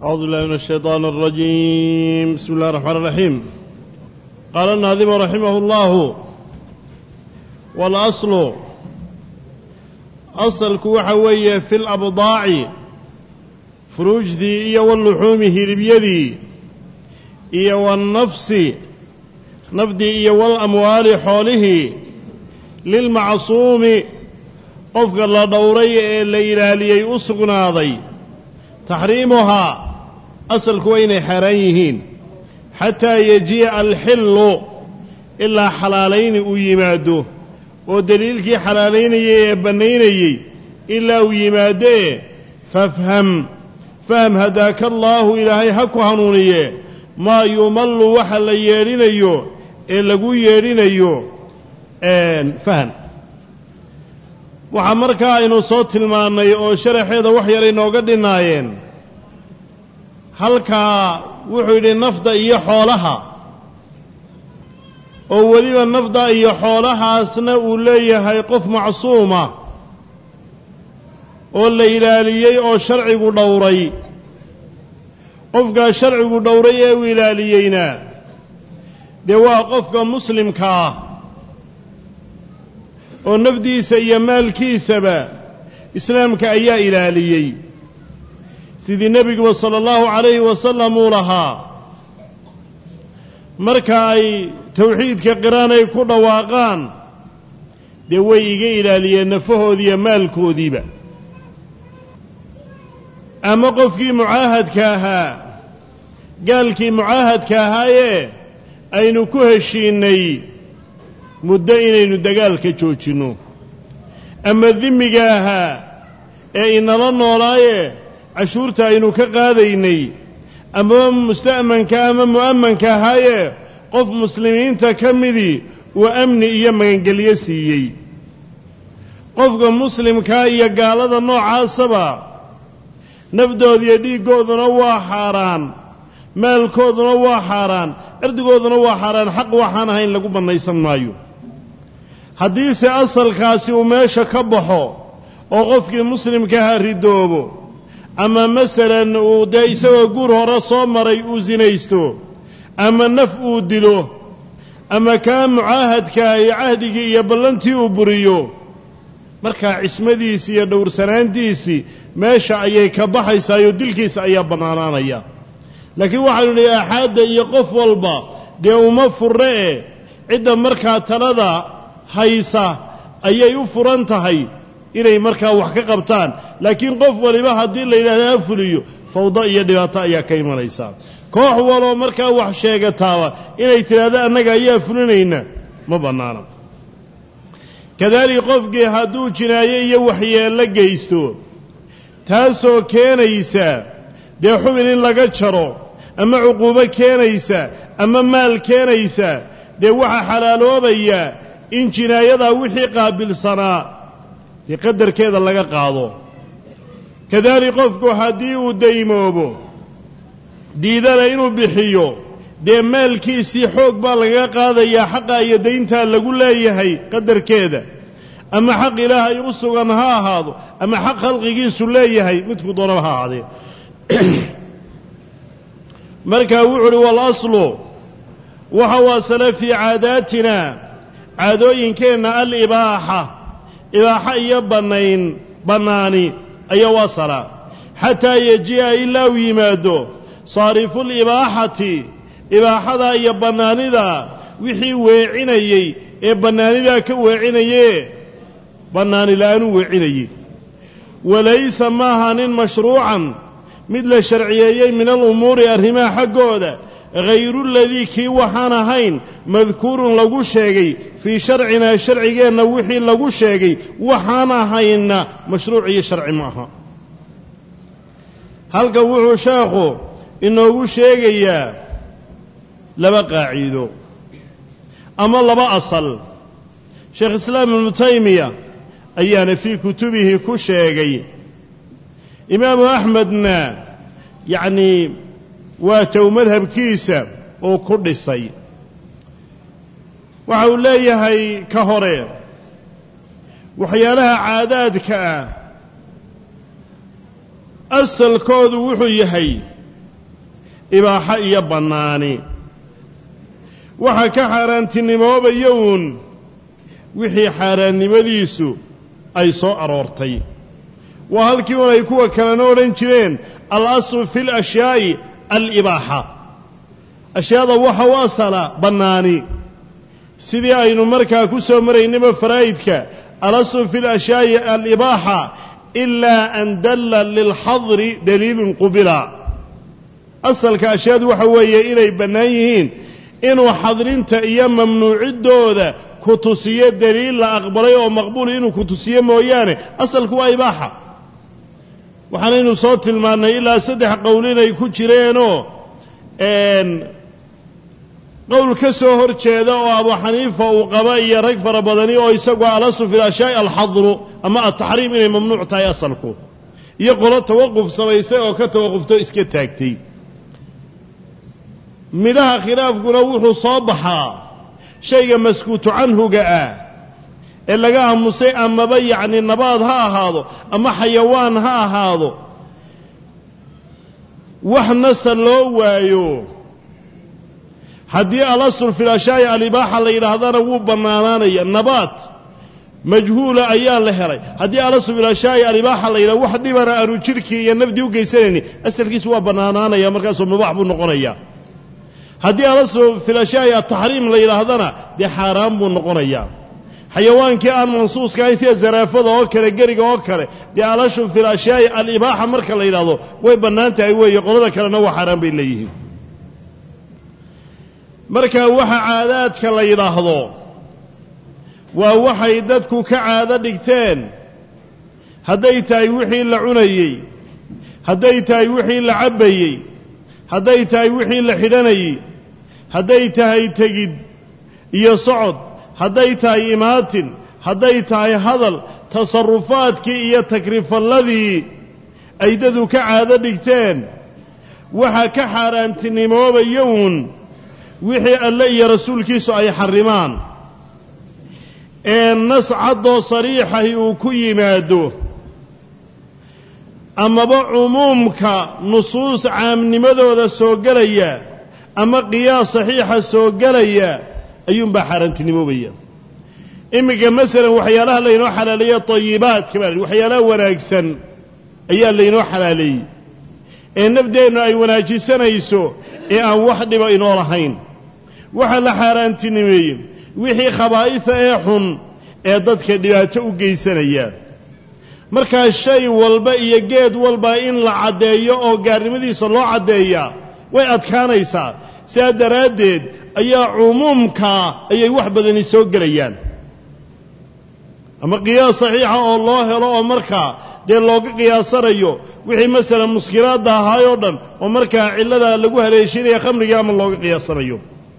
أعوذ بالله من الشيطان الرجيم. بسم الله الرحمن الرحيم. قال الناظم رحمه الله: والأصل أصلك وحوية في الأبضاع فروج ذي إيا واللحوم هربيذي إيا والنفس نفدي إيا والأموال حوله للمعصوم قفق الله دوري الليلالي أسقنا ذي تحريمها أصل كوين حريهين حتى يجيء الحل إلا حلالين ويماده ودليلك حلالين يبنين إلا ويماده فهم هداك الله إلهي حق هنونيه ما يمل وحل يرينيو إلا قو يرينيو فهم waxaa markaa aynu soo tilmaannay oo sharaxeeda wax yar inooga dhinaayeen halkaa wuxuu yidhi nafda iyo xoolaha oo weliba nafda iyo xoolahaasna uu leeyahay qof macsuuma oo la ilaaliyey oo sharcigu dhowray qofkaa sharcigu dhowray ee uu ilaaliyeyna dee waa qofka muslimka ah oo nafdiisa iyo maalkiisaba islaamka ayaa ilaaliyey sidii nebiguba sala allahu calayhi wasallam uu lahaa marka ay tawxiidka qiraan ay ku dhawaaqaan dee way iga ilaaliyeen nafahoodiiyo maalkoodiiba ama qofkii mucaahadka ahaa gaalkii mucaahadka ahaayee aynu ku heshiinnay muddo inaynu dagaalka joojinno ama dimiga ahaa ee inala noolaaye cashuurta aynu ka qaadaynay ama musta'manka ama mu'ammanka ahaaye qof muslimiinta ka midii uu amni iyo magangelyo siiyey qofka muslimkaa iyo gaalada noocaasaba nafdooda iyo dhiiggooduna waa xaaraan maalkooduna waa xaaraan cirdigooduna waa xaaraan xaq waxaan ahayn lagu bannaysan maayo haddiise asalkaasi uu meesha ka baxo oo qofkii muslimkaha ridoobo ama masalan uu dee isagoo guur hore soo maray uu sinaysto ama naf uu dilo ama kaa mucaahadkaa iyo cahdigii iyo ballantii uu buriyo markaa cismadiisii iyo dhowrsanaantiisii meesha ayay ka baxaysaayoo dilkiisa ayaa bannaanaanaya laakiin waxaynu nihi aaxaadda iyo qof walba dee uma furre e cidda markaa talada haysa ayay u furan tahay inay markaa wax ka qabtaan laakiin qof waliba haddii la yidhahda ha fuliyo fawdo iyo dhibaato ayaa ka imanaysaa koox waloo markaa wax sheegataaba inay tidhaahdo annaga ayaa fulinayna ma bannaana kadaalika qofkii hadduu jinaaye iyo waxyeello geysto taasoo keenaysa dee xubin in laga jaro ama cuquubo keenaysa ama maal keenaysa dee waxaa xalaaloobaya in jinaayadaa wixii qaabilsanaa dee qadarkeeda laga qaado kadalik qofku haddii uu daymoobo diidana inuu bixiyo dee maalkiisii xoog baa lagaga qaadayaa xaqa iyo dayntaa lagu leeyahay qadarkeeda ama xaq ilaahay u sugan ha ahaado ama xaq khalqigiisu leeyahay midku doonaba ha ahaadee markaa wuxu uhi waalaslu waxa waasala fii caadaatina caadooyinkeenna alibaaxa ibaaxa iyo bannaani ayaa u asala xataa yaji'a ilaa uu yimaado saarifulibaaxati ibaaxada iyo bannaanida wixii weecinayey ee bannaanidaa ka weecinayee bannaani la'aanuu weecinayey walaysa maahanin mashruucan mid la sharciyeeyey min alumuuri arrimaha xaggooda hayruladii kii waxaan ahayn madkuurun lagu sheegay fii sharcinaa sharcigeenna wixii lagu sheegay waxaan ahayna mashruuc iyo sharci ma aha halkan wuxuu sheekhu inoogu sheegayaa laba qaaciido ama laba asal sheekh islaam ibnu taymiya ayaana fii kutubihi ku sheegay imaamu axmedna yacnii waa tow madhabkiisa uu ku dhisay waxa uu leeyahay ka hore waxyaalaha caadaadka ah asalkoodu wuxuu yahay ibaaxa iyo bannaani waxa ka xaaraantinimoobaya uun wixii xaaraannimadiisu ay soo aroortay waa halkii un ay kuwa kalena odhan jireen al-aslu fi lashyaai alibaaxa ashyaada waxa u asala bannaani sidii aynu markaa ku soo maraynaba faraa'idka al-aslu fi lashyaai alibaaxa ilaa an dalla lilxadri daliilun qubila asalka ashyaadu waxa weeye inay bannaan yihiin inuu xadrinta iyo mamnuuciddooda ku tusiyo daliil la aqbalay oo maqbuul inuu ku tusiyo mooyaane asalku waa ibaaxa waxaanaynu soo tilmaannay ilaa 3 qowl inay ku jireenoo qowl ka soo hor jeeda oo abu xaniifa uu qaba iyo rag fara badani oo isagoo al-aslu fi al-ashyaai alxadru ama ataxriim inay mamnuuc tahay asalku iyo qolo tawaquf samaysay oo ka tawaqufto iska taagtay midhaha khilaafkuna wuxuu soo baxaa shayga maskuutu canhuga ah ee laga aamusay amaba yacni nabaad ha ahaado ama xayawaan ha ahaado wax nasa loo waayo haddii al-aslu fi al-ashyaai alibaaxa la yidhaahdana wuu bannaanaanaya nabaad majhuula ayaa la helay haddii al-aslu fi al-ashyaai alibaaxa la yidhahdo wax dhibana aanu jidhkii iyo nafdii u geysanayni asalkiisu waa bannaanaanaya markaasuu mubaax buu noqonaya haddii al-aslu fi al-ashyaai ataxriim la yidhaahdana dee xaaraan buu noqonayaa xayawaankii aan mansuuska ahayn sida zaraafada oo kale geriga oo kale dee al-aslu fi al-ashyaai alibaaxa marka la yidhaahdo way bannaan tahay weeye qolada kalena waa xaaraan bay leeyihiin marka waxa caadaadka la yidhaahdo waa waxay dadku ka caado dhigteen hadday tahay wixii la cunayey hadday tahay wixii la cabbayey hadday tahay wixii la xidhanayey hadday tahay tegid iyo socod hadday tahay imaatin hadday tahay hadal tasarufaadkii iyo takrifalladii ay dadu ka caado dhigteen waxa ka xaaraantinimoobaya uun wixii alle iyo rasuulkiisu ay xarimaan ee nas caddoo sariixahi uu ku yimaado amaba cumuumka nusuus caamnimadooda soo gelaya ama qiyaas saxiixa soo gelaya ayuunbaa xaaraantinimoobaya iminka masalan waxyaalaha laynoo xalaaleeye tayibaadka baa waxyaalaha wanaagsan ayaa laynoo xalaaleeyey ee nafdeennu ay wanaajisanayso ee aan wax dhiba inoo lahayn waxaa la xaaraantinimeeyey wixii khabaa'isa ee xun ee dadka dhibaato u geysanaya markaa shay walba iyo geed walba in la caddeeyo oo gaarnimadiisa loo caddeeyaa way adkaanaysaa sidaa daraaddeed ayaa cumuumkaa ayay wax badani soo gelayaan ama qiyaas saxiixa oo loo helo oo markaa dee looga qiyaasanayo wixii masalan muskiraadda ahaayoo dhan oo markaa cillada lagu haleeshinaya khamriga ama looga qiyaasanayo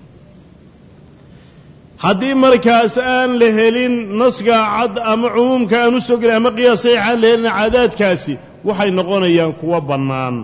haddii markaas aan la helin nasga cad ama cumuumka aan u soo gelin ama qiyaas saxiixa aan la helin caadaadkaasi waxay noqonayaan kuwa bannaan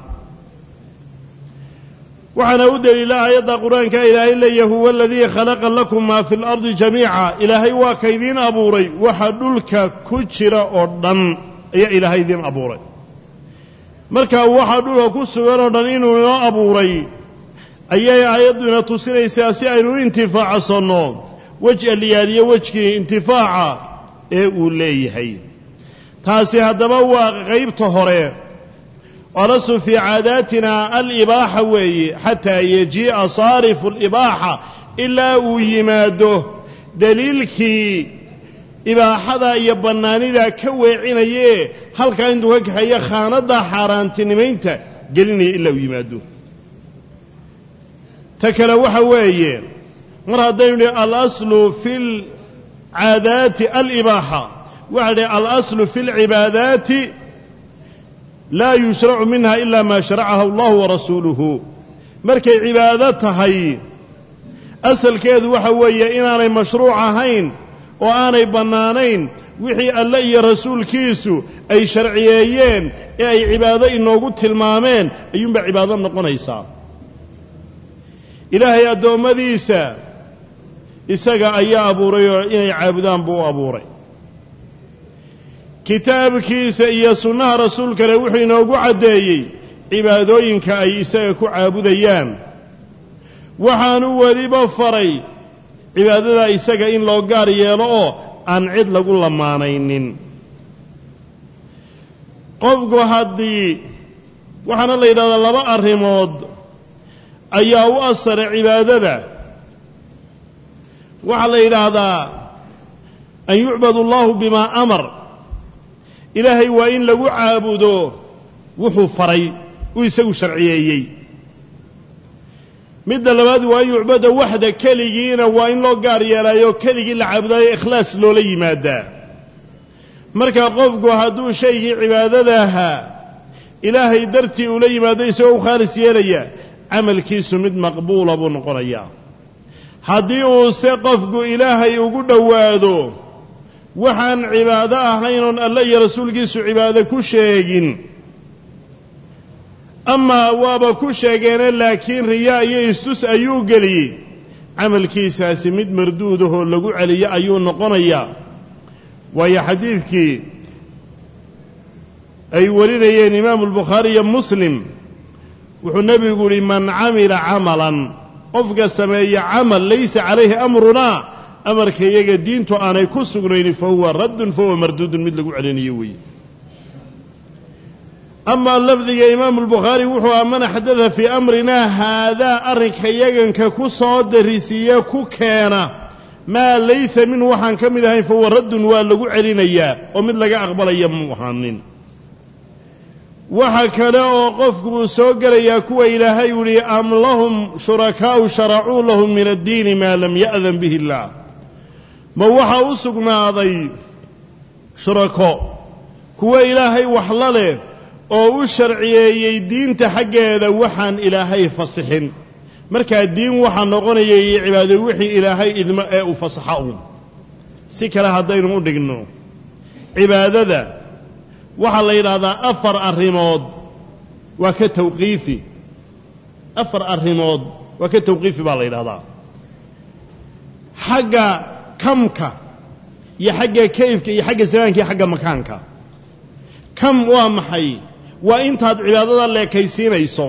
waxaana u daliila aayadda qur-aanka ilaahay leeyahay huwa aladii khalaqa lakum maa fi اlardi jamiica ilaahay waa ka idiin abuuray waxa dhulka ku jira oo dhan ayaa ilaahay idiin abuuray marka waxa dhulka ku sugan oo dhan inuu inoo abuuray ayay aayaddu ina tusinaysaa si aynu u intifaacsanno wej aliyaaliyo wejkii intifaaca ee uu leeyahay taasi haddaba waa qaybta hore al-aslu fii caadaatina alibaaxa weeye xataa yajii'a saarifu alibaaxa ilaa uu yimaado daliilkii ibaaxada iyo bannaanida ka weecinayee halkaa intuu ka kaxeeya khaanadda xaaraantinimaynta gelinaya ilaa uu yimaado ta kale waxa weeye mar haddaynu nihi al-aslu fi lcaadaati alibaaxa waxa nihi al-aslu fi lcibaadaati laa yushracu minha ilaa maa sharacaha allahu warasuuluhu markay cibaado tahay asalkeedu waxa weeye inaanay mashruuc ahayn oo aanay bannaanayn wixii alle iyo rasuulkiisu ay sharciyeeyeen ee ay cibaado inoogu tilmaameen ayuunbaa cibaado noqonaysaa ilaahay addoommadiisa isaga ayaa abuuray oo inay caabudaan buu u abuuray kitaabkiisa iyo sunnaha rasuulkale wuxuu inoogu caddeeyey cibaadooyinka ay isaga ku caabudayaan waxaanu weliba faray cibaadada isaga in loo gaar yeelo oo aan cid lagu lamaanaynin qofku haddii waxaana la yidhahdaa laba arrimood ayaa u asara cibaadada waxaa la yidhaahdaa an yucbad allahu bimaa amar ilaahay waa in lagu caabudo wuxuu faray uu isagu sharciyeeyey midda labaad waa in yucbada waxda keligiina waa in loo gaar yeelaayo keligii la caabudayo ikhlaas loola yimaadaa marka qofku hadduu shaygii cibaadada ahaa ilaahay dartii ula yimaado isagoo u khaalis yeelaya camalkiisu mid maqbuula buu noqonayaa haddii uuse qofku ilaahay ugu dhowaado waxaan cibaado ahayn oon alle iyo rasuulkiisu cibaado ku sheegin amaa waaba ku sheegeene laakiin riyaa iyo istus ayuu geliyey camalkiisaasi mid marduudahoo lagu celiyo ayuu noqonayaa waayo xadiidkii ay warinayeen imaamu albukhaari iyo muslim wuxuu nebigu yidhi man camila camalan qofka sameeya camal laysa calayhi amrunaa amarka iyaga diintu aanay ku sugnaynin fahuwa raddun fahuwa marduudun mid lagu celinayo weeye amaa lafdiga imaamu albukhaari wuxuu aha man axdada fii amrinaa haadaa arrinka yaganka ku soo darisiiye ku keena maa laysa minhu waxaan ka mid ahayn fahuwa raddun waa lagu celinayaa oo mid laga aqbalaya mu ahaanin waxa kale oo qofku uu soo gelayaa kuwa ilaahay yidhi am lahum shurakaa'u sharacuu lahum min addiini maa lam ya'dan bihi illaah ma waxaa u sugnaaday shurako kuwa ilaahay wax la leh oo u sharciyeeyey diinta xaggeeda waxaan ilaahay fasixin markaa diin waxaa noqonaya iyo cibaado wixii ilaahay idmo ee u fasaxa uun si kale haddaynu u dhigno cibaadada waxaa la yidhaahdaa afar arrimood waa ka tawqiifi afar arrimood waa ka tawqiifi baa la yidhahdaa xagga kamka iyo xagga kayfka iyo xagga zamaanka iyo xagga makaanka kam waa maxay waa intaad cibaadada leekaysiinayso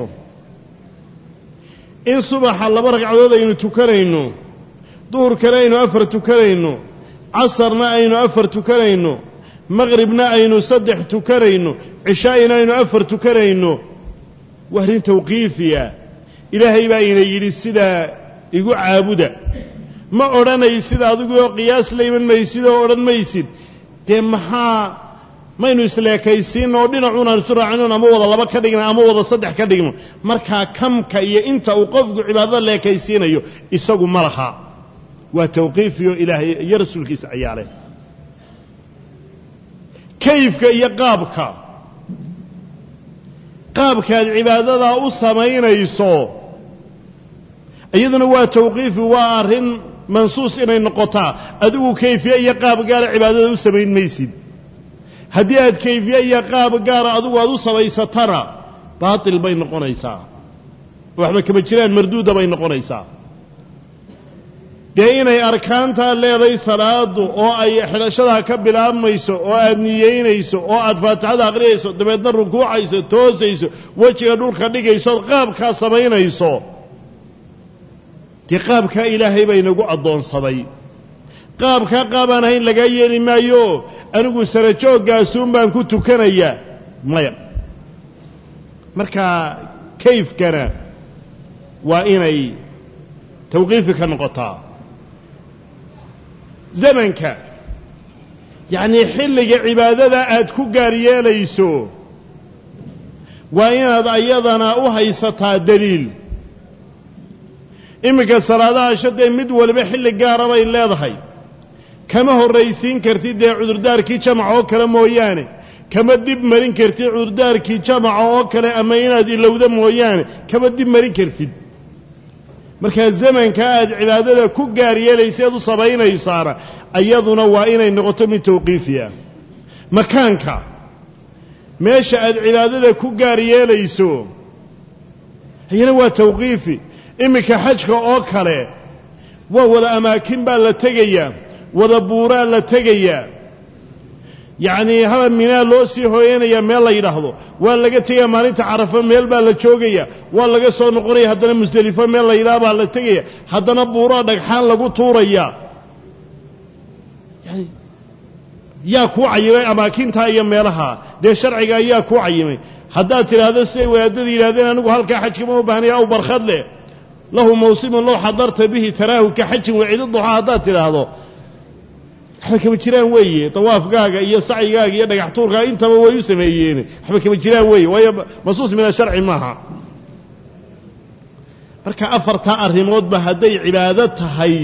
in subaxa 2 ragcadood aynu tukanayno duhurkana aynu 4 tukanayno casarna aynu 4 tukanayno maqribna aynu 3 tukanayno cishaa'ina aynu 4 tukanayno waa arrin tawqiifiya ilaahay baa ina yidhi sidaa igu caabuda ma odhanaysid adigu oo qiyaas la iman maysid oo odhan maysid dee maxaa maynu isleekaysiin oo dhinacuun aan isu raacino ama wada 2 ka dhigno ama wada 3 ka dhigno markaa kamka iyo inta uu qofku cibaadada leekaysiinayo isagu ma laha waa tawqiifiyo ilaahay iyo rasuulkiisa ayaa leh kayfka iyo qaabkaad cibaadada u samaynayso iyaduna waa tawqiifi waa arrin mansuus inay noqotaa adigu kayfiye iyo qaab gaar cibaadada u samayn maysid haddii aad kayfiye iyo qaab gaar adigu aad u samaysatana baatil bay noqonaysaa waxba kama jiraan marduuda bay noqonaysaa dee inay arkaantaa leeday salaadu oo ay xidhashada ka bilaabmayso oo aad niyeynayso oo aad faatixada aqriyayso dabeedna rukuucayso toosayso wejiga dhulka dhigayso qaabkaa samaynayso dee qaabkaa ilaahay bay nagu addoonsaday qaabkaa qaabaan ahayn lagaa yeeli maayo anigu sarajooggaasuun baan ku tukanayaa maya markaa kayfkana waa inay tawqiifi ka noqotaa zamanka yacnii xilliga cibaadada aad ku gaar yeelayso waa inaad ayadana u haysataa daliil iminka salaadaha shadee mid waliba xilli gaara bay leedahay kama horraysiin kartid dee cudurdaarkii jamaca oo kale mooyaane kama dib marin kartid cudurdaarkii jamaca oo kale ama inaad ilowda mooyaane kama dib marin kartid markaa zamanka aad cibaadada ku gaar yeelayseed u samaynaysaana ayaduna waa inay noqoto mid tawqiifiya makaanka meesha aad cibaadada ku gaar yeelayso ayana waa tawqiifi iminka xajka oo kale waa wada amaakin baa la tegayaa wada buuraa la tegayaa yacnii haba minaa loo sii hooyanayaa meel la yidhaahdo waa laga tegaya maalinta carafo meel baa la joogaya waa laga soo noqonaya haddana musdelifo meel la yidhaha baa la tegaya haddana buuraa dhagxaan lagu tuuraya yani yaa kuu cayimay amaakintaa iyo meelaha dee sharciga ayaa kuu cayimay haddaad tidhaahdo siday wadaadada yidhahdeen anigu halkaa xajkama u baahnaya aw barkhad leh lahu mawsimun low xadarta bihi taraahu ka xajin waciidi duxaa haddaad tidhaahdo waxba kama jiraan weeye tawaafkaaga iyo sacyigaaga iyo dhagax tuurkaaga intaba way u sameeyeen waxba kama jiraan weeye waayo masuus min asharci maaha marka afartaa arrimoodba hadday cibaado tahay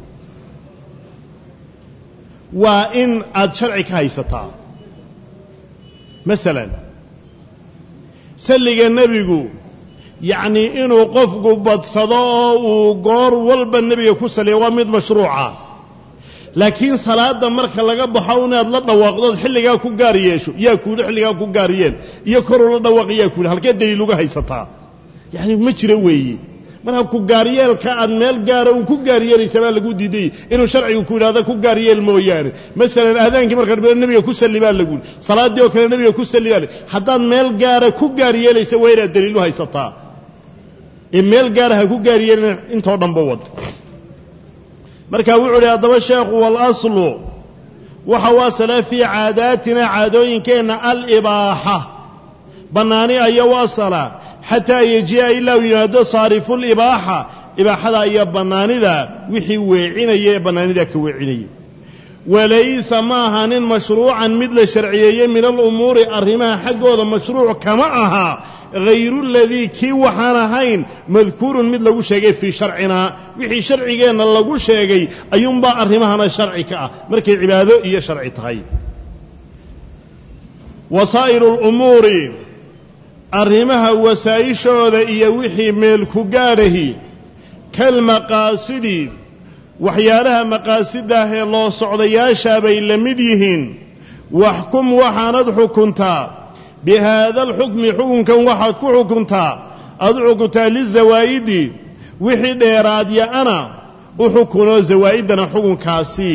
waa in aad sharci ka haysataa masalan salliga nebigu yacnii inuu qofku badsado oo uu goor walba nebiga ku saliyo waa mid mashruuca laakiin salaada marka laga baxo inaad la dhawaaqdood xilligaa ku gaar yeesho yaa kuuli xilligaa ku gaar yeel iyo koruu la dhawaaq yaa kuuli halkee daliil uga haysataa yacni ma jiro weeye marka ku gaaryeelka aad meel gaara uun ku gaaryeelaysa baa lagu diiday inuu sharcigu ku yidhaahdo ku gaaryeel mooyaane masalan aadaankii marka nebiga ku salli baa laguuli salaaddii oo kale nebiga ku salli baa haddaad meel gaara ku gaaryeelaysa waa inaad daliil u haysataa ee meel gaara ha ku gaaryeelina intoo dhanba wad markaa wuxuu idhi haddaba sheekhu waalaslu waxa u asala fii caadaatina caadooyinkeenna alibaaxa bannaani aya u asala xataa yaji'a ilaa uu yimaado saarifulibaaxa ibaaxada iyo bannaanida wixii weecinaya ee bannaanida ka weecinaya walaysa ma ahanin mashruucan mid la sharciyeeyey min alumuuri arrimaha xaggooda mashruuc kama aha hayru ladii kii waxaan ahayn madkuurun mid lagu sheegay fii sharcinaa wixii sharcigeenna lagu sheegay ayuunbaa arrimahana sharci ka ah markay cibaado iyo sharci tahay wasaa'ilu lumuuri arrimaha wasaa'ishooda iyo wixii meel ku gaadhahi kalmaqaasidi waxyaalaha maqaasidaah ee loo socdayaashaa bay la mid yihiin waxkum waxaanad xukuntaa bihaada alxukmi xukunkan waxaad ku xukuntaa aad u xukuntaa lizawaa'idi wixii dheeraadya-ana u xukunoo zawaa'iddana xukunkaasi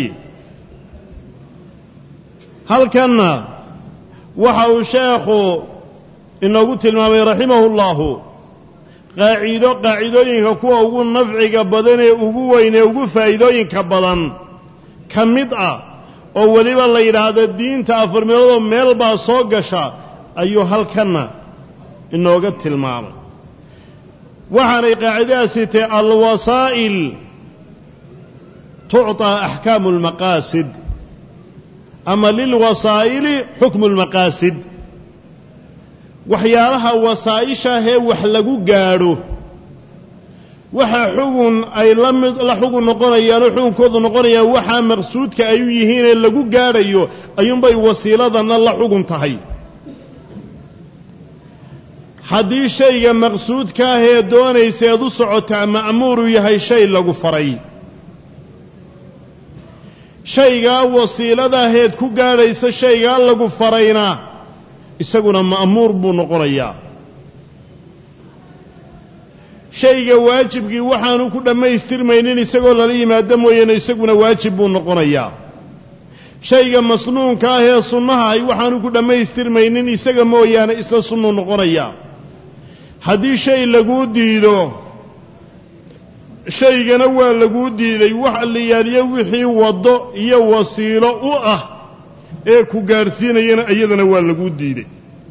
halkanna waxa uu sheekhu inoogu tilmaamay raximahu اllahu qaacidooyinka kuwa ugu nafciga badan ee ugu weyn ee ugu faa'iidooyinka badan ka mid ah oo weliba la yidhaahdo diinta afar meeloodoo meel baa soo gasha ayuu halkanna inooga tilmaamay waxaanay qaacidadaasi tahay alwasaa'il tucطaa axkaamu اlmaqaasid ama lilwasaa'ili xukmu اlmaqaasid waxyaalaha wasaa'ishaahee wax lagu gaadho waxa xugun ay la xugun noqonayaanoo xugunkoodu noqonayaan waxaa maqsuudka ay u yihiinee lagu gaadhayo ayuunbay wasiiladanna la xugun tahay haddii shayga maqsuudkaahee doonayseed u socotaa ma'muuru yahay shay lagu faray shaygaa wasiiladaaheed ku gaadhaysa shaygaa lagu farayna isaguna ma'muur buu noqonayaa shayga waajibkii waxaanu ku dhammaystirmaynin isagoo lala yimaado mooyaane isaguna waajib buu noqonayaa shayga masnuunka ah ee sunnaha ay waxaanu ku dhammaystirmaynin isaga mooyaane isla sunnuu noqonayaa haddii shay laguu diido shaygana waa laguu diiday wax liyaaliyo wixii waddo iyo wasiilo u ah ee ku gaadhsiinayana iyadana waa laguu diiday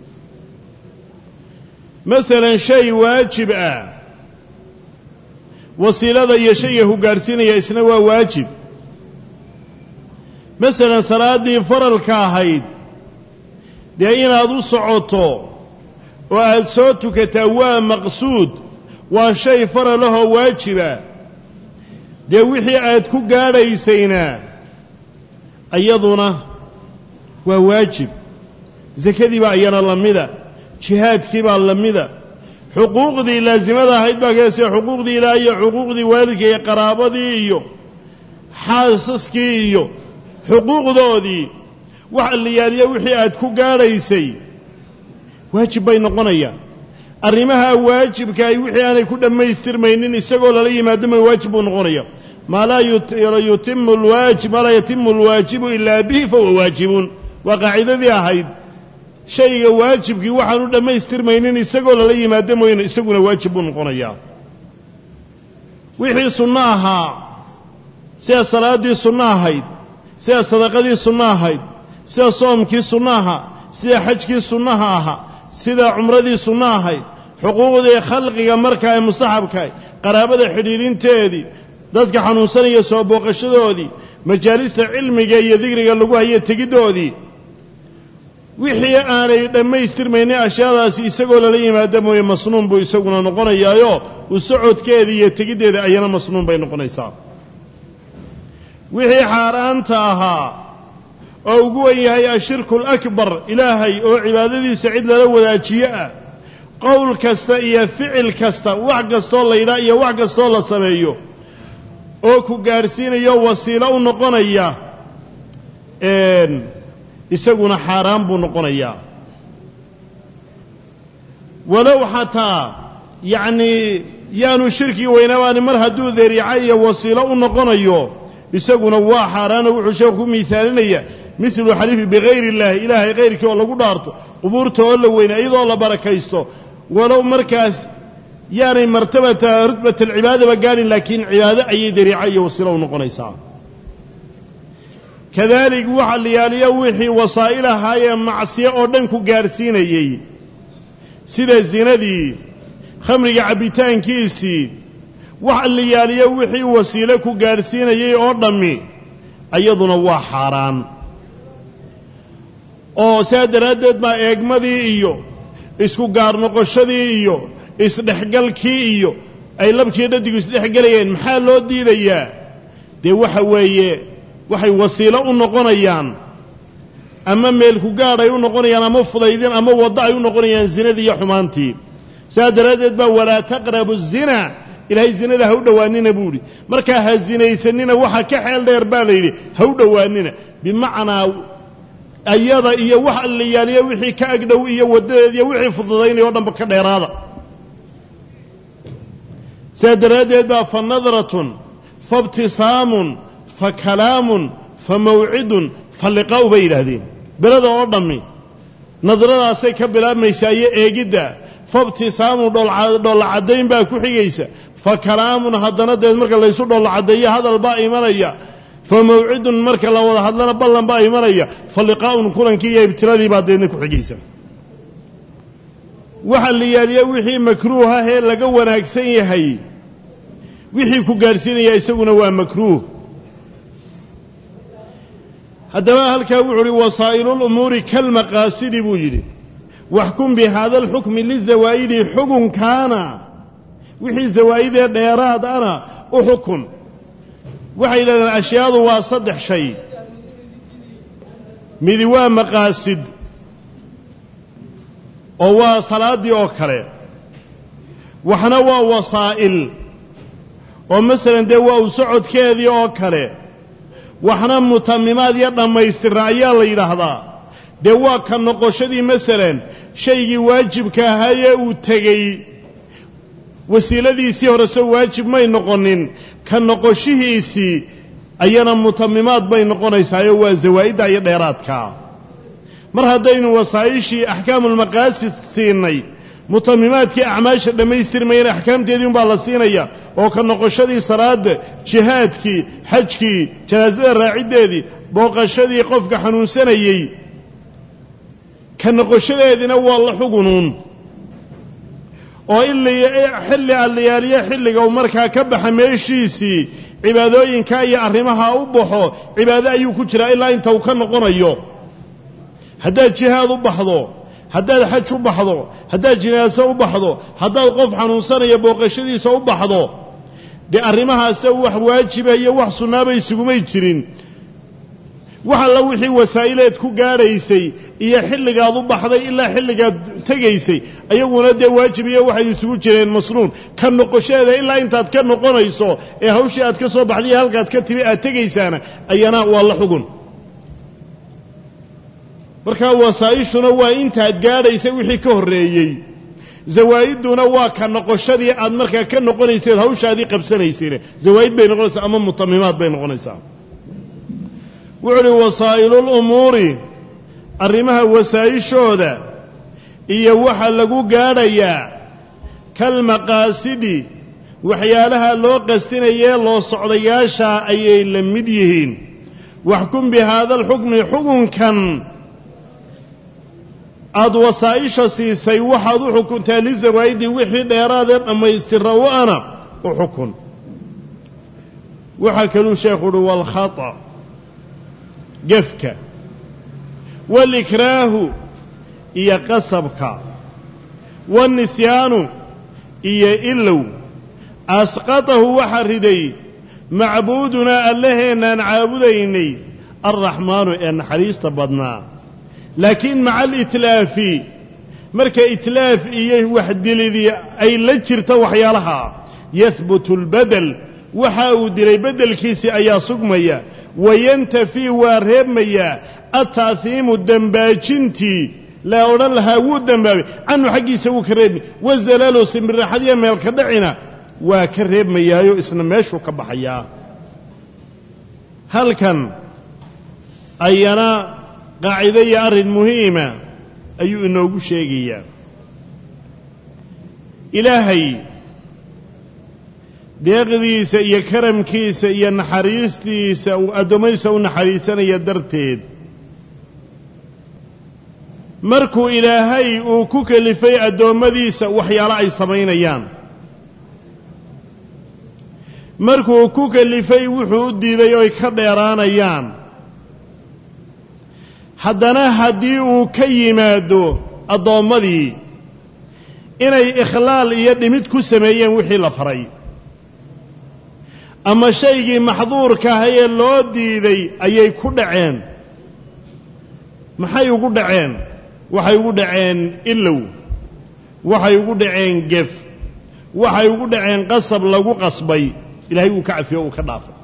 masalan shay waajib ah wasiilada iyo shayga ku gaadhsiinaya isna waa waajib masalan salaaddii faralka ahayd dee inaad u socoto oo aad soo tukataa waa maqsuud waa shay faralahoo waajiba dee wixii aad ku gaadhaysayna iyaduna waa waajib sakadii baa iyana la mida jihaadkii baa la mida xuquuqdii laasimada ahayd baa kaasee xuquuqdii ilaah iyo xuquuqdii waalidka iyo qaraabadii iyo xaasaskii iyo xuquuqdoodii wax liyaaliya wixii aad ku gaadhaysay waajib bay noqonayaan arrimaha waajibka ay wixii aanay ku dhammaystirmaynin isagoo lala yimaado ma waajib buu noqonaya maa laa yatimu alwaajibu ilaa bihi fahuwa waajibun وقاعدة أهيد شيء واجب وحنو لما يسترمينين يسقوا للا يمادة موين يسقون واجب نقنيا وحي صناها سيا صلاة دي صناهيد سيا صدقة دي صناهيد سيا صوم كي صناها سيا حج كي صناها سيا عمر دي صناهيد حقوق دي خلقك مركا مصاحبك قرابة حديرين تيدي dadka xanuunsan iyo soo booqashadoodii majaalista cilmiga iyo dhigriga lagu hayo tigidoodii wixii aanay dhameystirmayna ashyaadaasi isagoo la yimaado mooy masnuun buu isaguna noqonayaayo u socodkeedii iyo tigideeda ayana masnuun bay noqonaysaa wixii xaaraanta ahaa oo ugu weyn yahay ashirkul akbar ilaahay oo cibaadadiisa cid la wadaajiyo ah qowl kasta iyo ficil kasta wax kasto la yiraahdo iyo wax kasto la sameeyo oo ku gaarsiinayo wasiilo u noqonaya isaguna xaraam buu noqonaya walaw hataa yani yaanu shirki weynabaan mar haduu dariicayo wasiilo u noqonayo isaguna waa xaraan wuxuu sheekhu miisaalinaya mislu xalifi bighayri ilaahi ilaahay ghayrkii oo lagu dhaarto qubuurta oo la weynaydo la barakaysto walaw markaas يعني مرتبة رتبة العبادة بقال لكن عبادة أي دريعية وصلوا نقنيسا كذلك وحل يالي وحي وصائلها هاي معصية أردنكو قارسين أي سيدة الزينة دي خمرق عبيتان كيسي وحل يالي وحي وصيلكو قارسين أي أردنمي أيضا هو حرام أو سادر هدد ما إيقمدي إيو اسكو قارنقشدي إيو isdhexgalkii iyo ay labkii dhadigu isdhexgalayeen maxaa loo diidayaa de waxa weeye waxay wasiilo u noqonayaan ama meel ku gaadhay u noqonayaan ama fudaydin ama wada ay u noqonayaan zinadii iyo xumaantii saadaradeed ba wala taqrabu zina ilaahay zinada ha u dhawaanina buuri marka ha zinaysanina waxa ka xeel dheer baa la yiri ha u dhawaanina bimaana ayada iyo wax la yaaliyo wixii ka agdhow iyo wadadeed iyo wixii fududaynay oo dhanba ka dheeraada سادرادة فنظرة فابتسام فكلام فموعد فاللقاء بين هذين برد أردمي نظرة سيكا بلا ميساية إيجدا فابتسام دول عدين باكو حييسا فكلام هدنا دين مركا ليسو دول عدية هذا الباقي مريا فموعد مركا لو هدنا بلن باقي مريا فاللقاء كلن كي يبتلادي بعد دينكو حييسا waxa la yaaliyo wixii makruuha ee laga wanaagsan yahay wixii ku gaarsiinaya isaguna waa makruuh hadaba halka wuxuu wasaa'ilul umuri kal maqasid buu yiri wahkum bi hada al hukm li zawaidi hukun kana wixii zawaid dheeraad ana u hukun waxa ilaa ashyaadu waa saddex shay midi waa maqasid oo waa salaadii oo kale waxna waa wasaa'il oo mesela de waa socodkeedii oo kale waxna mutamimaad iyo dhameystirnaa ayaa la yiraahdaa de waa ka noqoshadii mesela shaygii waajibka ahaa uu tagay wasiiladiisii hore soo waajib may noqonin ka noqoshihiisii ayana mutamimaad bay noqonaysaa waa zawaa'ida iyo dheeraadka mar haddaynu wasaa'ishii ahkaamul maqaasid siinay mutamimaadkii acmaasha dhameystirmayna ahkaamteedii baa la siinaya oo ka noqoshadii salaada jihaadkii xajkii janaasada raacideedii booqashadii qofka xanuunsanayay ka noqoshadeedina waa la xugunuun oo xilli aliyaaliya xilliga markaa ka baxa meeshiisii cibaadooyinka iyo arrimaha u baxo cibaado ayuu ku jiraa ilaa inta uu ka noqonayo haddaad jihaad u baxdo haddaad xaj u baxdo haddaad jinaaso u baxdo haddaad qof xanuunsanaya booqashadiisa u baxdo de arrimahaas wax waajiba iyo wax sunnaaba isugumay jirin waxa la wixii wasaa'ileed ku gaaraysay iyo xilligaad u baxday ilaa xilligaad tagaysay ayaguna de waajib iyo waxay isugu jireen masnuun ka noqosheeda ilaa intaad ka noqonayso ee hawshii aad ka soo baxday halkaad ka timi aad tagaysaana ayana waa la xugun marka wasaa'ishuna waa intaad gaadhaysay wixii ka horeeyay zawaa'iduna waa ka noqoshadii aad marka ka noqonaysay hawshaadii qabsanaysay zawaa'id bay noqonaysaa ama mutamimaad bay noqonaysaa wuxuu wasaa'ilul umuri arrimaha wasaa'ishooda iyo waxa lagu gaadhayaa kalmaqaasidi waxyaalaha loo qastinayee loo socdayaasha ayay la mid yihiin waxkum bihaada alxukmi xukunkan aad wasaa'isha siisay waxaad u xukuntaa lizawaa'idi wixii dheeraadee dhammaystira u ana u xukun waxaa kaluu sheekhu uhi waalkhata gefka waalikraahu iyo qasabka waannisyaanu iyo ilow asqatahu waxaa riday macbuudunaa allaheennaan caabudaynay alraxmaanu ee naxariista badnaa laakiin maca alitlaafi marka itlaaf iyo waxdilidii ay la jirta waxyaalaha yahbutu albadel waxa uu dilay beddelkiisii ayaa sugmaya wayantafii waa reebmayaa ataahiimu dembaajintii la odhan lahaa wuu dembaabay canhu xaggiisa wuu ka reebmi wazalaalu simbirraxadiya meelka dhacina waa ka reebmayaayo isna meeshuu ka baxayaa halkan ayana qaacido iyo arrin muhiima ayuu inoogu sheegayaa ilaahay deeqdiisa iyo karamkiisa iyo naxariistiisa uu addoommadiisa u naxariisanaya darteed markuu ilaahay uu ku kelifay addoommadiisa waxyaalo ay samaynayaan markuu ku kelifay wuxuu u diiday oy ka dheeraanayaan haddana haddii uu ka yimaado addoommadii inay ikhlaal iyo dhimid ku sameeyeen wixii la faray ama shaygii maxduurka ahayee loo diiday ayay ku dhaceen maxay ugu dhaceen waxay ugu dhaceen ilow waxay ugu dhaceen gef waxay ugu dhaceen qasab lagu qasbay ilaahay wuu ka cafiyo uu ka dhaafay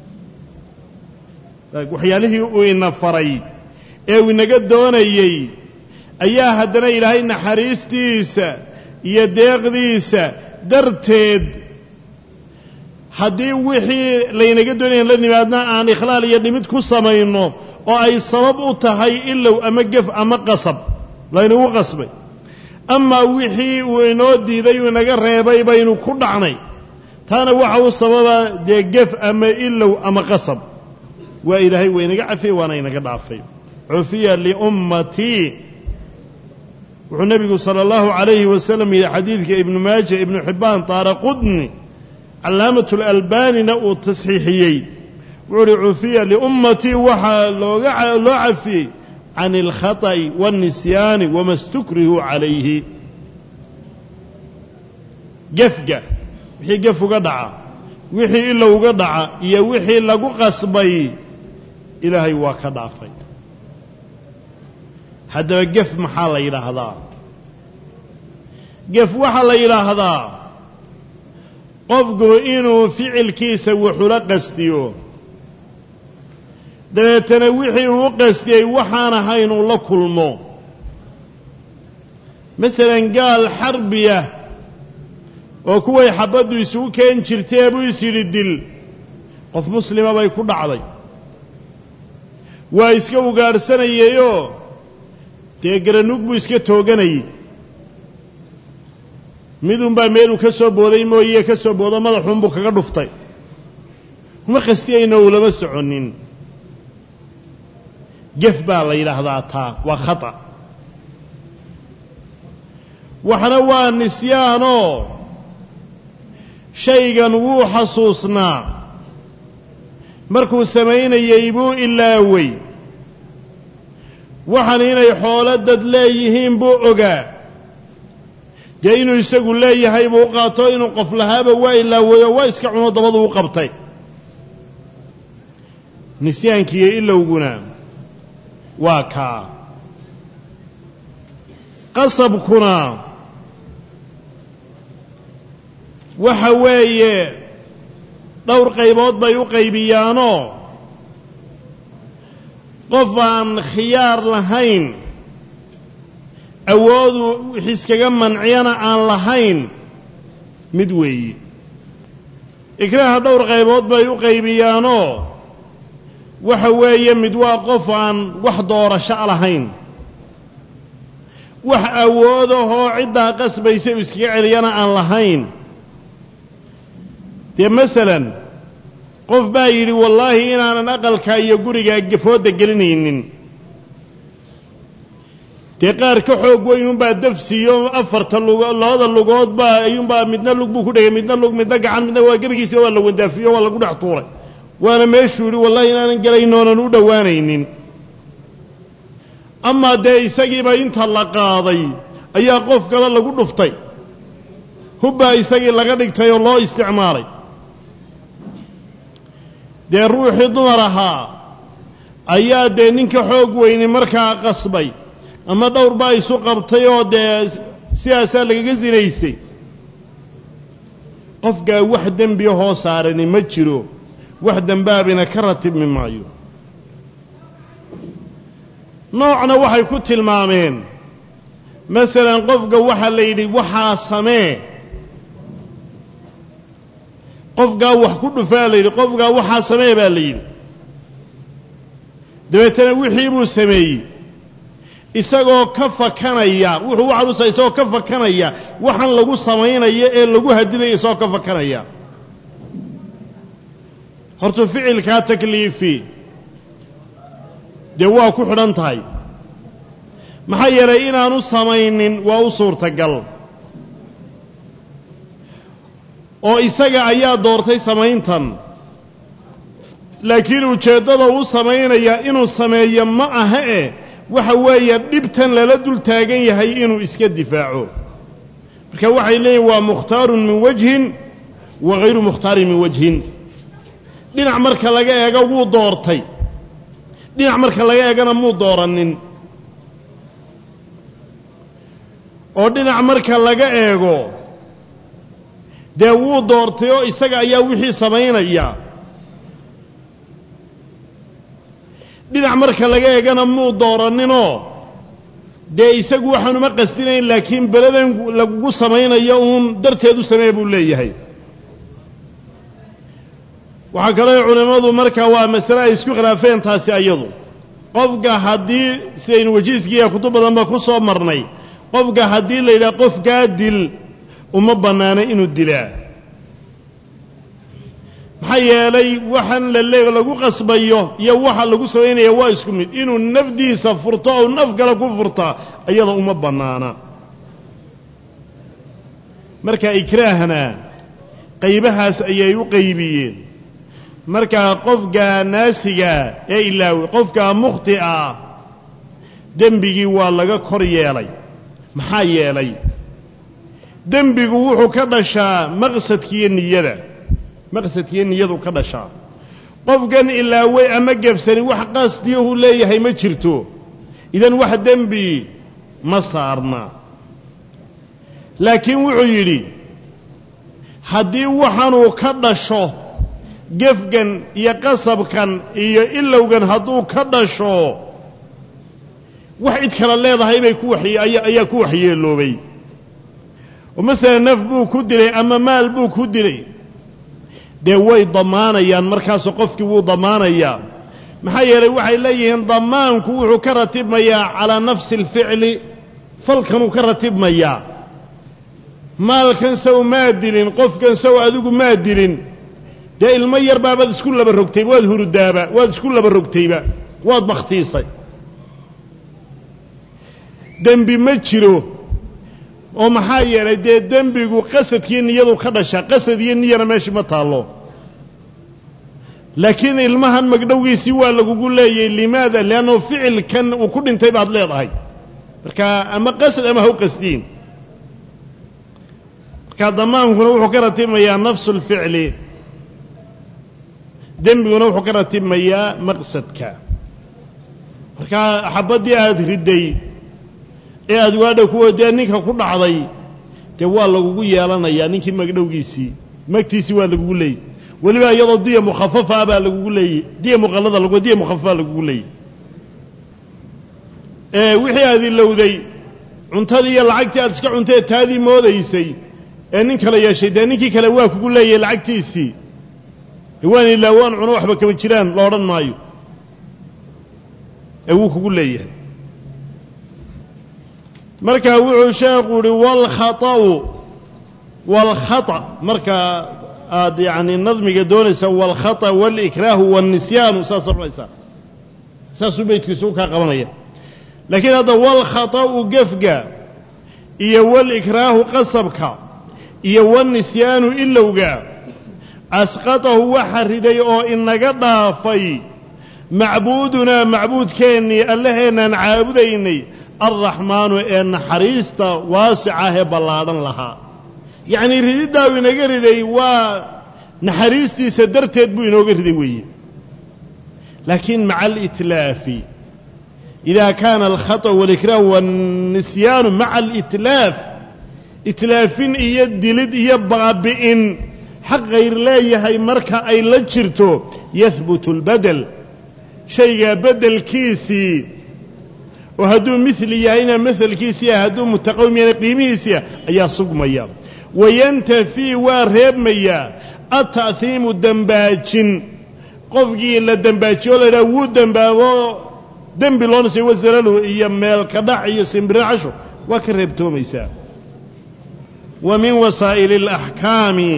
waxyaalihii uu ina faray ee uu inaga doonayey ayaa haddana ilaahay naxariistiisa iyo deeqdiisa darteed haddii wixii laynaga doonaya la nimaadna aan ikhlaal iyo dhimid ku samayno oo ay sabab u tahay ilow ama gef ama qasab laynagu qasbay amaa wixii uu inoo diiday uu inaga reebay baynu ku dhacnay taana waxa uu sababa dee gef ama ilow ama qasab waa ilaahay waa inaga cafiyey waana inaga dhaafay cufiya liummatii wuxuu nebigu sala allahu calayhi wasalam yidhi xadiidka ibnu maaja ibnu xibbaan taaraqudni calaamatu alalbaanina uu tasxiixiyey wuxuu uhi cufiya liummatii waxaa loo cafiyey can alkhata'i waannisyaani wama stukrihuu calayhi gefga wixii gef uga dhaca wixii ilow uga dhaca iyo wixii lagu qasbay ilaahay waa ka dhaafay haddaba gef maxaa la yidhaahdaa gef waxaa la yidhaahdaa qofku inuu ficilkiisa wuxula qastiyo dabeetana wixii uu qastiyey waxaan ahayn uu la kulmo masalan gaal xarbiyah oo kuway xabaddu isugu keen jirtee buu is yidhi dil qof muslima bay ku dhacday waa iska ugaadhsanayeyoo dee garanug buu iska tooganayey midunbaa meeluu ka soo booday mooye ka soo boodo madaxuunbuu kaga dhuftay uma qastiyayno ulama soconin gef baa la yidhaahdaa taa waa khata waxna waa nisyaanoo shaygan wuu xasuusnaa markuu samaynayey buu ilaawey waxan inay xoolo dad leeyihiin buu ogaa dee inuu isagu leeyahay buu u qaato inuu qof lahaaba waa ilaaweeyo waa iska cuno dabadu u qabtay nisyaankiiyo ilowguna waa kaa qasabkuna waxa weeye dhowr qaybood bay u qaybiyaanoo qof aan khiyaar lahayn awoodu wixiiskaga manciyana aan lahayn mid weeye ikraaha dhowr qaybood bay u qaybiyaanoo waxa weeye mid waa qof aan wax doorasho lahayn wax awoodahoo ciddaa qasbaysa u iskaga celiyana aan lahayn dee masalan qof baa yidhi wallaahi inaanan aqalkaa iyo gurigaa gafooda gelinaynin dee qaar ka xoog weyn unbaa dafsiiyo afarta labada lugood baa ayuunbaa midna lug buu ku dhegay midna lug midna gacan midna waa gebigiisa waa la wandaafiyo waa lagu dhex tuuray waana meeshuu yidhi wallahi inaanan gelayn oonan u dhowaanaynin amaa dee isagiiba inta la qaaday ayaa qof kale lagu dhuftay hubbaa isagii laga dhigtay oo loo isticmaalay dee ruuxii dumar ahaa ayaa dee ninka xoog weyni markaa qasbay ama dhowr baa isu qabtay oo dee sidaasaa lagaga sinaystay qofkaa wax dembi hoo saarani ma jiro wax dembaabina ka ratibmi maayo noocna waxay ku tilmaameen masalan qofka waxaa la yidhi waxaa samee qofkaa wax ku dhufaa la yidhi qofkaa waxaa samee baa la yidhi dabeetana wixii buu sameeyey isagoo ka fakanaya wuxuu waxanusa isagoo ka fakanaya waxaan lagu samaynayo ee lagu hadidaya isagoo ka fakanaya horta ficilkaa takliifi dee waa ku xidhan tahay maxaa yeelay inaanu samaynin waa u suurtagal oo isaga ayaa doortay samayntan laakiin ujeeddada uu samaynayaa inuu sameeyo ma aha waxa weeye dhibtan lala dul taagan yahay inuu iska difaaco marka waxay leeyihin waa mukhtaarun min wajhin wa hayru mukhtaarin min wajhin dhinac marka laga eego wuu doortay dhinac marka laga eegana muu doorannin oo dhinac marka laga eego dee wuu doortay oo isaga ayaa wixii samaynaya dhinac marka laga eegana muu dooranninoo dee isagu waxaanuma qastinayn laakiin beladan lagugu samaynayo uun darteed u samee buu leeyahay waxaa kaloo culimmadu markaa waa masale ay isku khilaafeen taasi ayadu qofka haddii sidaynu wajiiskiiya kutub badanba ku soo marnay qofka haddii la yidhaha qofkaa dil uma bannaana inuu dilaa maxaa yeelay waxaan lagu qasbayo iyo waxa lagu samaynaya waa isku mid inuu nafdiisa furto oo naf kale ku furta iyada uma bannaana marka ikraahna qaybahaas ayay u qaybiyeen markaa qofka naasiga ee ilaawi qofka mukhti'a dembigii waa laga kor yeelay maxaa yeelay dembigu wuxuu ka dhashaa maqsadkiiyo niyada maqsadkiiyo niyadu ka dhashaa qofkan ilaaway ama gebsani wax qasdiyahu leeyahay ma jirto idan wax dembi ma saarna laakiin wuxuu yidhi haddii waxaanuu ka dhasho gefgan iyo qasabkan iyo ilowgan hadduu ka dhasho wax cid kale leedahay bay ayaa ku waxyeeloobay oo masalan naf buu ku dilay ama maal buu ku dilay dee way damaanayaan markaasoo qofkii wuu damaanayaa maxaa yeelay waxay leeyihiin damaanku wuxuu ka ratibmayaa calaa nafsi alficli falkanuu ka ratibmayaa maalkan saw maa dilin qofkan saw adigu maa dilin dee ilmo yar baabaad isku laba rogtayba waad hurudaaba waad isku laba rogtayba waad bakhtiisay dembi ma jiro oo maxaa yeelay dee dembigu qasadkiiyo niyadu ka dhashaa qasad iyo niyana meeshii ma taallo laakiin ilmahan magdhowgiisii waa lagugu leeyay limaada liannahu ficilkan uu ku dhintay baad leedahay markaa ama qasad ama ha u qasdiin markaa damaankuna wuxuu ka ratibmayaa nafsu lficli dembiguna wuxuu ka ratibmayaa maqsadka markaa xabaddii aad ridday ee aad waadha kuwa dee ninka ku dhacday dee waa lagugu yeelanayaa ninkii magdhowgiisii magtiisii waa lagugu leeyay weliba iyadoo diya mukhafafa baa lagugu leeyay diya muqallada diya mukhafafa lagugu leeyay wixii aad ilowday cuntadii iyo lacagtii aad iska cuntee taadii moodaysay ee nin kale yeeshay dee ninkii kale waa kugu leeyay lacagtiisii waan ilaa waan cuno waxba kama jiraan la odhan maayo ee wuu kugu leeyahay marka wuxuu sheekhu yidhi walkhata marka aad yacni nadmiga doonaysa walkhata walikraahu walnisyaanu saas odhanaysaa saasuu beydkiisu kaa qabanaya laakiin hadda walkhata'u gefga iyo walikraahu qasabka iyo walnisyaanu ilowga asqatahu waxa riday oo inaga dhaafay macbuudunaa macbuudkeennii allaheennaan caabudaynay alraxmaanu ee naxariista waasicahee ballaadhan lahaa yacnii rididdaa uu inaga riday waa naxariistiisa darteed buu inooga riday weeye laakiin maca alitlaafi idaa kaana alkhata' walikraahu waannisyaanu maca alitlaaf itlaafin iyo dilid iyo baabi'in xaq hayr leeyahay marka ay la jirto yahbutu albadel shaygaa beddelkiisii oo hadduu mili yahayna mahalkiisii ah hadduu mutaqawim yahayna qiimihiisii ah ayaa sugmaya wayantafii waa reebmayaa ata'hiimu dembaajin qofkii la dembaajiyo o la yidhaha wuu dembaabo dembi loo nisay wasalalu iyo meelka dhac iyo simbiracasho waa ka reebtoomaysaa wa min wasaa'ili alaxkaami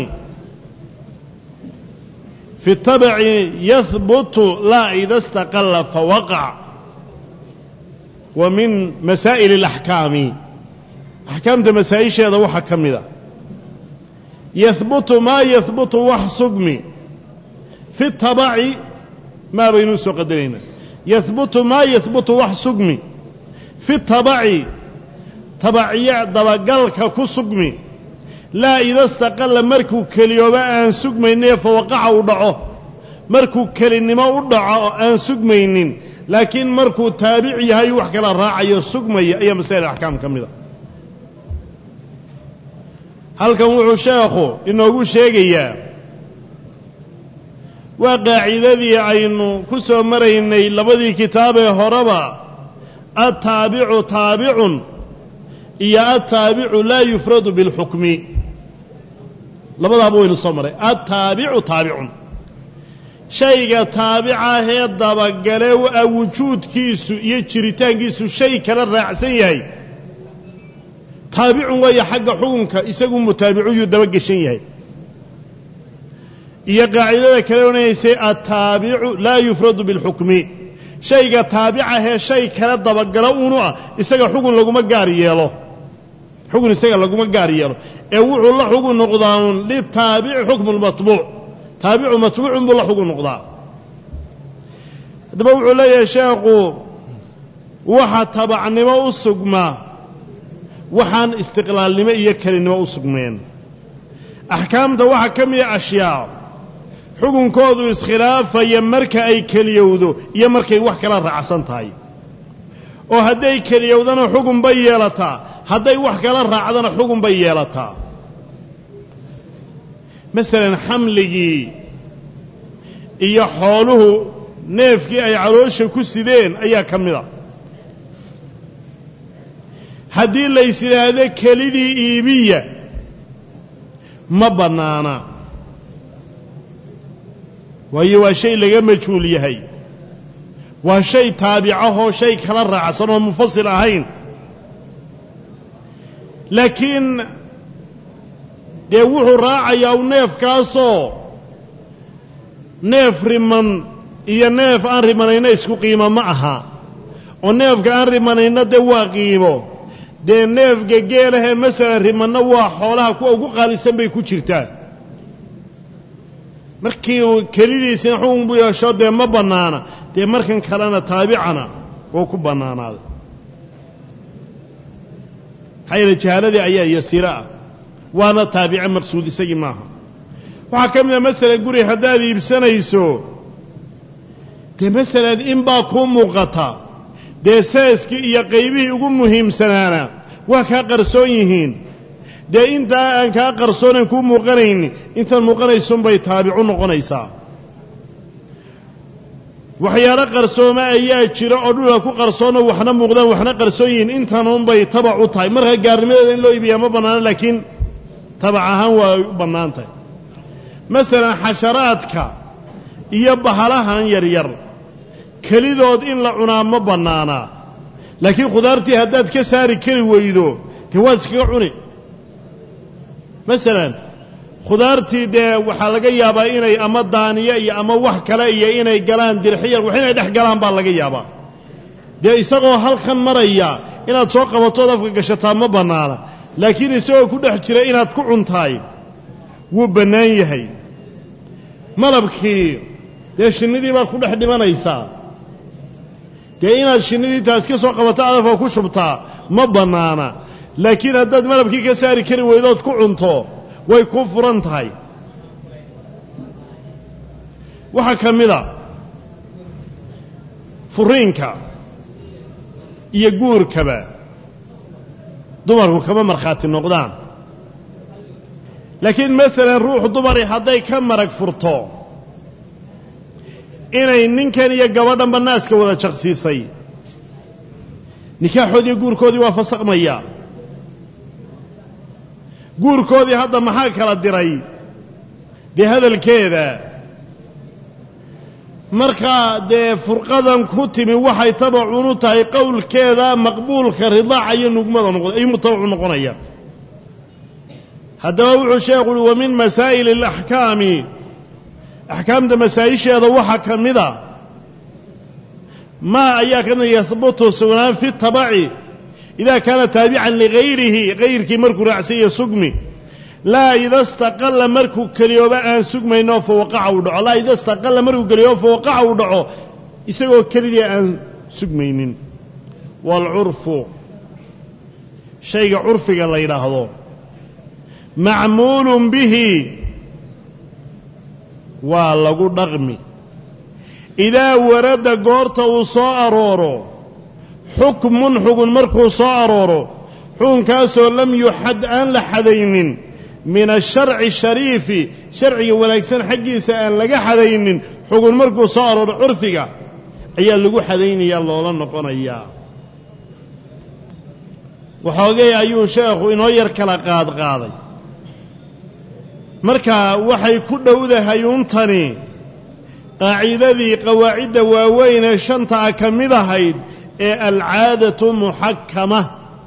fi tabaci yahbutu laa ida istaqalla fawaqac wa min masaa'ili alaxkaami axkaamta masaa'isheeda waxaa ka mida yahbutu maa yahbutu wax sugmi fi tabaci maa baynuu soo qadaraynaa yahbutu maa yahbutu wax sugmi fi tabaci tabaciya dabagalka ku sugmi laa ida istaqalla markuu keliyooba aan sugmaynin fawaqaca u dhaco markuu kelinimo u dhaco oo aan sugmaynin laakiin markuu taabic yahay wax kala raacayo sugmaya ayaa masaa'il axkaam ka mida halkan wuxuu sheekhu inoogu sheegayaa waa qaacidadii aynu ku soo maraynay labadii kitaabee horeba attaabicu taabicun iyo attaabicu laa yufradu bilxukmi labadaaba waynu soo maray attaabicu taabicun shayga taabicahee dabagale a wujuudkiisu iyo jiritaankiisu shay kala raacsan yahay taabicun waayo xagga xukunka isagu mutaabicuyuu dabageshan yahay iyo qaacidada kale odhanaysay attaabicu laa yufradu bilxukmi shayga taabicahee shay kala dabagalo unu ah isaga xugun laguma gaar yeelo xugun isaga laguma gaar yeelo ee wuxuu la xugun noqdaa litaabici xukmu lmatbuuc taabicu matbuucun buu la xugun noqdaa haddaba wuxuu leeyahay sheekhu waxa tabacnimo u sugmaa waxaan istiqlaalnimo iyo kelinimo u sugmeen axkaamta waxaa ka mida ashyaa xukunkoodu iskhilaafaya marka ay keliyowdo iyo markay wax kala raacsan tahay oo hadday keliyowdana xugun bay yeelataa hadday wax kala raacdana xugun bay yeelataa masalan xamligii iyo xooluhu neefkii ay caloosha ku sideen ayaa ka mida haddii lays yidhaahdo kelidii iibiya ma bannaana waayo waa shay laga majhuul yahay waa shay taabicahoo shay kala raacsan oo munfasil ahayn laakiin dee wuxuu raacayaa u neefkaasoo neef riman iyo neef aan rimanayna isku qiimo ma aha oo neefka aan rimanayna dee waa qiimo dee neefga geelahee masalan rimanna waa xoolaha kuwa ugu qaalisan bay ku jirtaa markii kelidiisina xukun buu yeesho dee ma bannaana dee markan kalena taabicana wuu ku bannaanaaday maxaa yeele jahaaladii ayaa yasiiro ah waana taabice maqsuud isagii maaha waxaa ka mid a masalan guri haddaad iibsanayso dee masalan in baa kuu muuqata dee seeskii iyo qaybihii ugu muhiimsanaana waa kaa qarsoon yihiin dee intaa aan kaa qarsoonan kuu muuqanaynin intaan muuqanaysunbay taabicu noqonaysaa waxyaalo qarsooma ayaa jira oo dhulka ku qarsoonoo waxna muuqdaan waxna qarsoon yihiin intanunbay tabac u tahay marka gaarnimadeeda in loo iibiyaa ma bannaano laakiin tabac ahaan waa ay u bannaan tahay masalan xasharaadka iyo bahalahan yaryar kelidood in la cunaa ma bannaanaa laakiin khudaartii haddaad ka saari kari weydo dee waad iskaga cuni masalan khudaartii dee waxaa laga yaabaa inay ama daaniyo iyo ama wax kale iyo inay galaan dirxiyar wax inay dhex galaan baa laga yaabaa dee isagoo halkan maraya inaad soo qabatood afka gashataa ma bannaana laakiin isagoo ku dhex jira inaad ku cuntaay wuu bannaan yahay malabkii dee shinnidii baad ku dhex dhimanaysaa dee inaad shinnidii taas ka soo qabato adafka ku shubtaa ma bannaana laakiin haddaad malabkii ka saari kari weydood ku cunto way ku furan tahay waxaa ka mida furiinka iyo guurkaba dumarku kama markhaati noqdaan laakiin masalan ruux dumari hadday ka marag furto inay ninkan iyo gabadhanba naaska wada jaqsiisay nikaaxoodii guurkoodii waa fasaqmaya guurkoodii hadda maxaa kala diray dee hadalkeeda markaa dee furqadan ku timi waxay tabacun u tahay qowlkeeda maqbuulka ridaaca iyo nugmada ayuu mutabacu noqonaya haddaba wuxuu sheekhu uhi wa min masaa'il alaxkaami axkaamta masaa'isheeda waxaa ka mida maa ayaa ka mida yahbutu sugnaan fi tabaci idaa kaana taabican ligayrihi gayrkii markuu raacsan yahe sugmi laa ida istaqalla markuu keliyooba aan sugmayno fawaqaca uu dhaco laa ida istaqalla markuu keliyooba fawaqaca uu dhaco isagoo kelidii aan sugmaynin waalcurfu shayga curfiga la yidhaahdo macmuulun bihi waa lagu dhaqmi idaa warada goorta uu soo arooro xukmun xugun markuu soo arooro xukunkaasoo lam yuxad aan la xadaynin min asharci shariifi sharciga wanaagsan xaggiisa aan laga xadaynin xugun markuu soo arooro curfiga ayaa lagu xadaynayaa loola noqonayaa waxoogay ayuu sheekhu inoo yar kala qaadqaaday marka waxay ku dhowdahay untani qaacidadii qawaacidda waaweyn ee shanta ah ka mid ahayd ee alcaadatu muxakama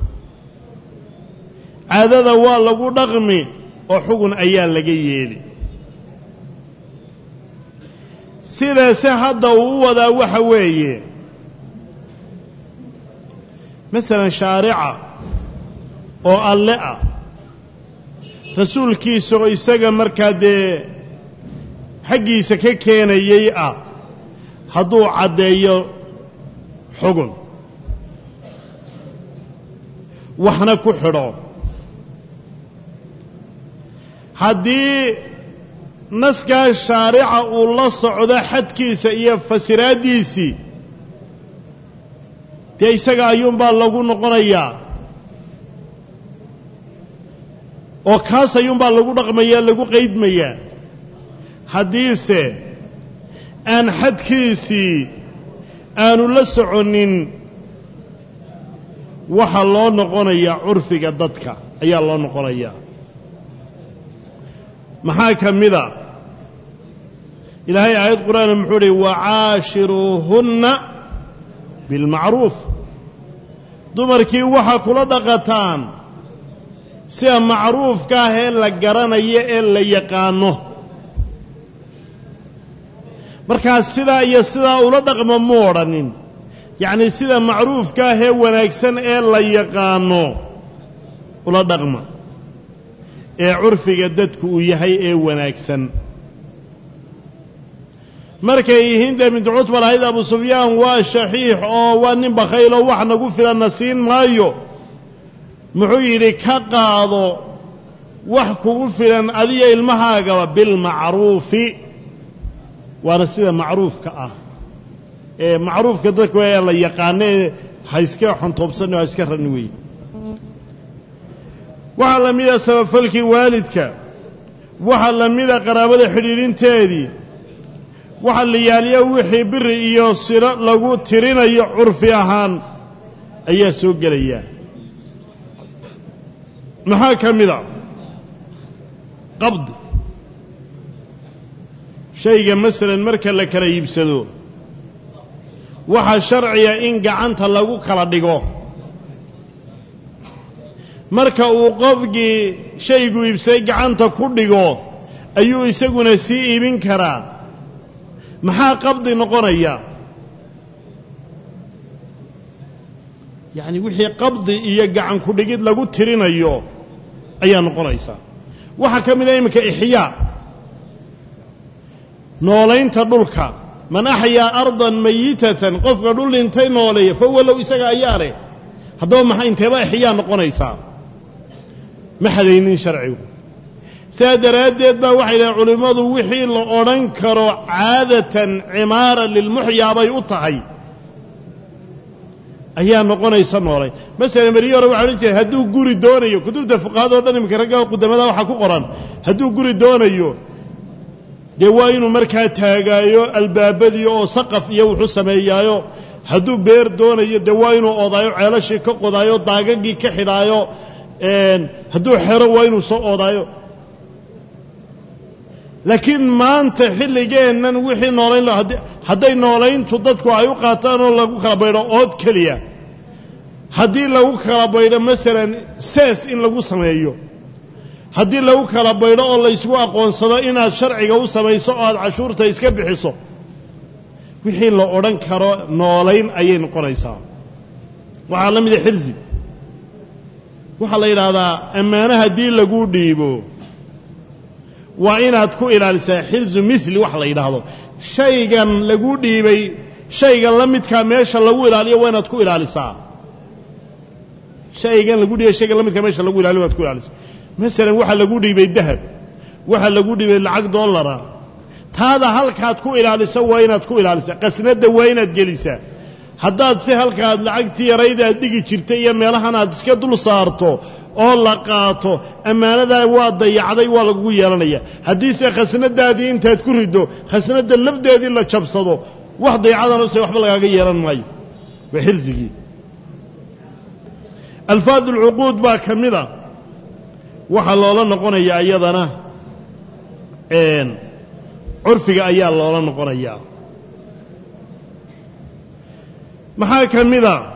caadada waa lagu dhaqmi oo xugun ayaa laga yeeli sidaase hadda uu u wadaa waxa weeye masalan shaarica oo alle ah rasuulkiisa oo isaga markaa dee xaggiisa ka keenayey ah hadduu caddeeyo xugun waxna ku xidho haddii naskaa shaarica uu la socdo xadkiisa iyo fasiraaddiisii dee isaga ayuunbaa lagu noqonayaa oo kaas ayuunbaa lagu dhaqmayaa lagu qaydmayaa haddiise aan xadkiisii aanu la soconin waxaa loo noqonayaa curfiga dadka ayaa loo noqonayaa maxaa ka mida ilaahay aayad qur'aana muxuu uhi wacaashiruuhunna bilmacruuf dumarkii waxaa kula dhaqataan sida macruufka ah ee la garanayo ee la yaqaano markaas sidaa iyo sidaa ula dhaqma mu odhanin yacnii sida macruufka ah ee wanaagsan ee la yaqaano ula dhaqma ee curfiga dadku uu yahay ee wanaagsan markay hinda bint cutba lahayd abu sufyaan waa shaxiix oo waa nin bakhayloo wax nagu filanna siin maayo muxuu yidhi ka qaado wax kugu filan adiyo ilmahaagaba bilmacruufi waana sida macruufka ah ee macruufka dadku ee la yaqaano ee ha iska xontoobsanno ha iska rani weeye waxaa la mida sababfalkii waalidka waxaa la mida qaraabada xidhiidhinteedii waxaa la yaaliya wixii biri iyo silo lagu tirinayo curfi ahaan ayaa soo gelaya maxaa ka mida qabdi shayga masalan marka la kala iibsado waxa sharciya in gacanta lagu kala dhigo marka uu qofkii shaygu iibsay gacanta ku dhigo ayuu isaguna sii iibin karaa maxaa qabdi noqonaya yani wixii qabdi iyo gacan ku dhigid lagu tirinayo ayaa noqonaysa waxa kamid ah imika ihyaa noolaynta dhulka man ahyaa ardan mayitatan qofka dhul intay nooleeyo fa walow isaga ayaare haddaba maxay inteeba ihyaa noqonaysa ma xadaynin sharcigu saadaradeed baa waxay leeyahay culimadu wixii la oran karo caadatan cimaara lil muhya bay u tahay ayaa noqonaysa noolay mesela mariyo hore waxa jirtay haduu guri doonayo kutubta fuqahaada oo dhan imika ragga qudamada waxa ku qoran haduu guri doonayo dee waa inuu markaa taagaayo albaabadii oo saqaf iyo wuxuu sameeyaayo hadduu beer doonayo dee waa inuu odaayo ceelashii ka qodaayo daagagii ka xidhaayo hadduu xero waa inuu soo odaayo laakiin maanta xilligeennan wixii noolayn hadday noolayntu dadku ay u qaataan oo lagu kala baydho ood keliya haddii lagu kala baydho masalan sees in lagu sameeyo haddii lagu kala baydho oo la isugu aqoonsado inaad sharciga u samayso oo aad cashuurta iska bixiso wixii la odhan karo noolayn ayay noqonaysaa waxaa la mid ah xirsi waxaa la yidhaahdaa ammaano haddii lagu dhiibo waa inaad ku ilaalisaa xirsu mithli wax la yidhaahdo shaygan lagu dhiibay shayga la midkaa meesha lagu ilaaliyo waa inaad ku ilaalisaa shaygan lagu dhiibay shayga la midkaa meesha lagu ilaaliyo waad ku ilaalisaa masalan waxa lagu dhiibay dahab waxa lagu dhiibay lacag dollara taada halkaad ku ilaaliso waa inaad ku ilaalisaa qasnada waa inaad gelisaa haddaad si halkaad lacagtii yarayda aad dhigi jirtay iyo meelahan aad iska dul saarto oo la qaato ammaanadaa waa dayacday waa lagu yeelanaya haddiise khasnadaadii intaad ku rido khasnada lafdeedii la jabsado wax dayacadana se waxba lagaaga yeelan maayo waa xirsigii alfaad ulcuquud baa ka mid a waxaa loola noqonayaa iyadana curfiga ayaa loola noqonayaa maxaa ka mid a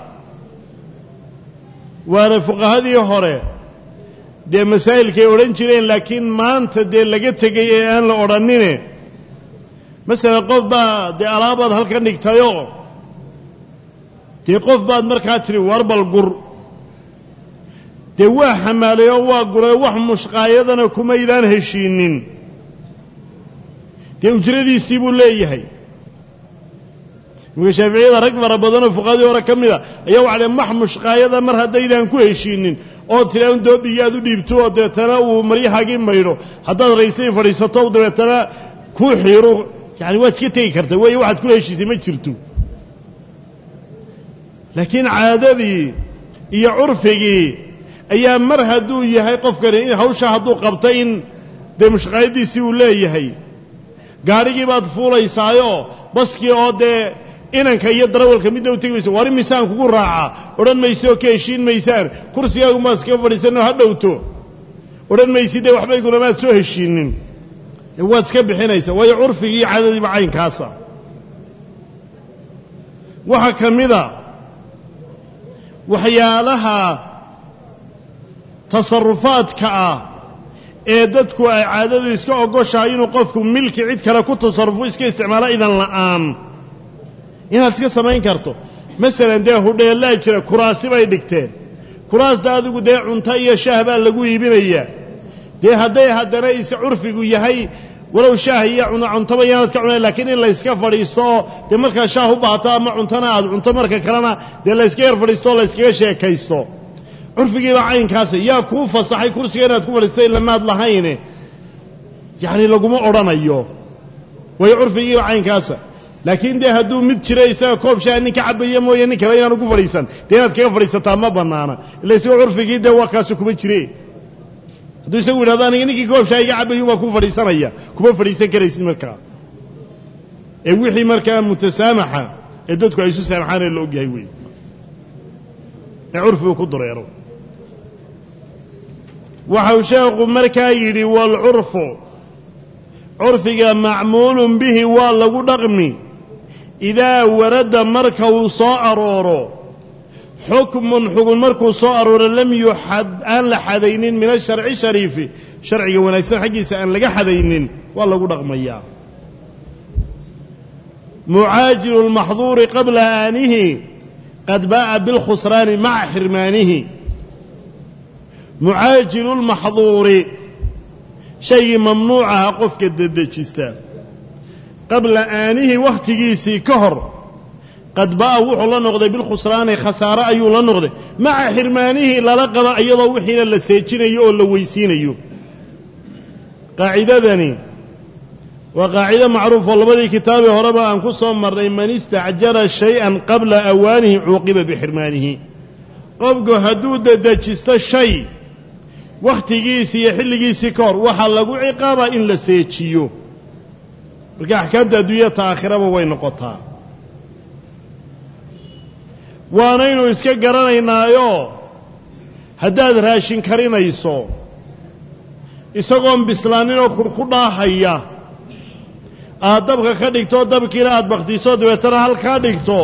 waana fuqahadii hore dee masaa'ilkay odhan jireen laakiin maanta dee laga tegay ee aan la odhanine masalan qof baa dee alaabaad halkan dhigtayoo dee qof baad markaa tidhi warbal gur dee waa xamaalay oo waa guray wax mushqaayadana kumaydaan heshiinin dee ujradiisii buu leeyahay imika shaaficiyada rag fara badanoo fuqahadii hore ka mid a ayaa waxa dheh max mushqaayada mar haddaydaan ku heshiinin oo tidhaa in doobigii aad u dhiibto oo dabeetana uu maryahaagii maydho haddaad raysay fadhiisato dabeetana kuu xiiro yani waad iska tegi kartaa weeye waxaad kula heshiisay ma jirto laakiin caadadii iyo curfigii ayaa mar hadduu yahay qofkani in hawsha hadduu qabtay in dee mushqaayadiisii uu leeyahay gaadhigii baad fuulaysaayo baskii oo dee inanka iyo darawalka midna u tegi mayso war misaan kugu raacaa odhan mayso oo ka heshiin maysaan kursigaagu maad iskaga fadhiisanoo ha dhowto odhan maysid dee waxba iguna maad soo heshiinin waad iska bixinaysaa waayo curfigii iyo caadadiiba caynkaasa waxaa ka mid a waxyaalaha tasarufaadka ah ee dadku ay caadadu iska ogoshahay inuu qofku milki cid kale ku tasarrufo iska isticmaalo idan la'aan inaad iska samayn karto masalan dee hudheellaa jira kuraasi bay dhigteen kuraasta adigu dee cunto iyo shaah baa lagu iibinayaa dee hadday haddana is curfigu yahay walow shaah iyo cuntaba yaanad ka cunayn laakiin in layska fadhiisto oo dee markaa shaah u baato ama cuntona aad cunto marka kalena dee layska yar fadhiisto oo layskaga sheekaysto curfigiibaa caynkaasa yaa kuu fasaxay kursiga inaad ku fadhiistay ilamaad lahayne yacni laguma odhanayo waayo curfigiiba caynkaasa laakiin dee hadduu mid jiro isaga koob shaah nin ka cabaya mooye nin kale inaanu ku fadhiisan dee inaad kaga fadhiisataa ma bannaana illa isagoo curfigii dee waa kaasi kuma jire hadduu isagu yidhahdo aniga ninkii koob shaah iga cabayun baa ku fadhiisanaya kuma fadhiisan karaysid markaa ee wixii markaa mutasaamaxa ee dadku ay isu saamaxaan ee la ogyahay wey ee curfigu ku dureero waxau sheekhu markaa yidhi waalcurfu curfiga macmuulun bihi waa lagu dhaqmi إذا ورد مركو صارورو حكم مركو صارورو لم يحد أن لحدين من الشرع الشريف شرعي ونكسر حقيس أن لقى حدين والله قد أغمياه معاجل المحظور قبل آنه قد باء بالخسران مع حرمانه معاجل المحظور شيء ممنوع قفك الدجستا قبل آنه وقت جيسي كهر قد باء وحو لنغضي بالخسران خسارة أيو لنغضي مع حرمانه للقب أيضا وحينا لسيتين أيو لويسين أيو قاعدة ذني وقاعدة معروفة والله كتابه هربا أنكسهم مرين من استعجل شيئا قبل أوانه عوقب بحرمانه قبقوا هدود دجست الشيء وقت جيسي يحل جيسي كور وحلقوا عقابة إن لسيتشيو marka axkaamta adduunyada aakhiraba way noqotaa waanaynu iska garanaynaayo haddaad raashin karinayso isagoon bislaaninoo kurku dhaahaya aad dabka ka dhigto dabkiina aad baktiso dabeetana halkaa dhigto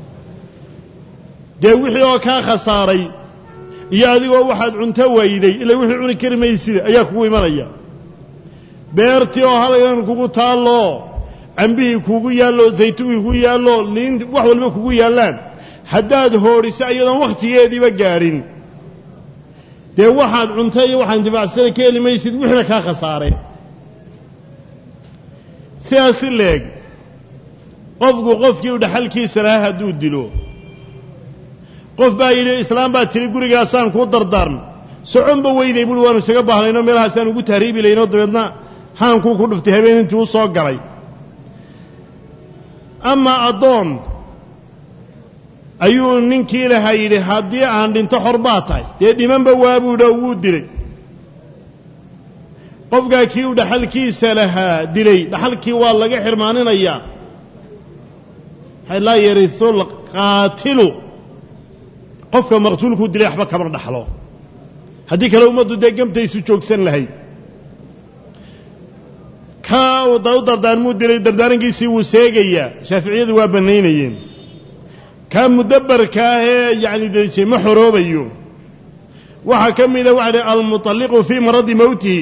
dee wixii oo kaa khasaaray iyo adigoo waxaad cunto wayday ilaa wixii cuni kari maysida ayaa kugu imanaya beertii oo halkan kugu taalo ambihii kugu yaallo zaytuunkii kugu yaallo liin wax walba kugu yaalaan haddaad hooriso iyadoon wakhtigeediiba gaadhin dee waxaad cuntay iyo waxaan difaacsanay ka heli maysid wixina kaa khasaareen sidaas leeg qofku qofkii u dhaxalkiisa lahaa hadduu dilo qof baa yidhi islaam baa tiri gurigaasaan kuu dardaarmay soconba weyday buui waanu isaga baahnayno meelahaasaan ugu tahriibi laynoo dabeedna haankuu ku dhuftay habeen intii u soo galay ama addoon ayuu ninkii lahaa yidhi haddii aan dhinto xor baa tahay dee dhimanba waabuu dha wuu dilay qofkaa kii u dhaxalkiisa lahaa dilay dhaxalkii waa laga xirmaaninayaa laa yarisu lqaatilu qofka maqtuulkuu dilay waxba kama dhaxlo haddii kale ummaddu dee gamtaysu joogsan lahayd kaa u dardaarmuu dilay dardaarankiisii wuu seegayaa shaaficiyadu waa bannaynayeen kaa mudabbarka ahee yacni dejay ma xoroobayo waxaa ka mida waxa dhi almutalliqu fii maradi mowtihi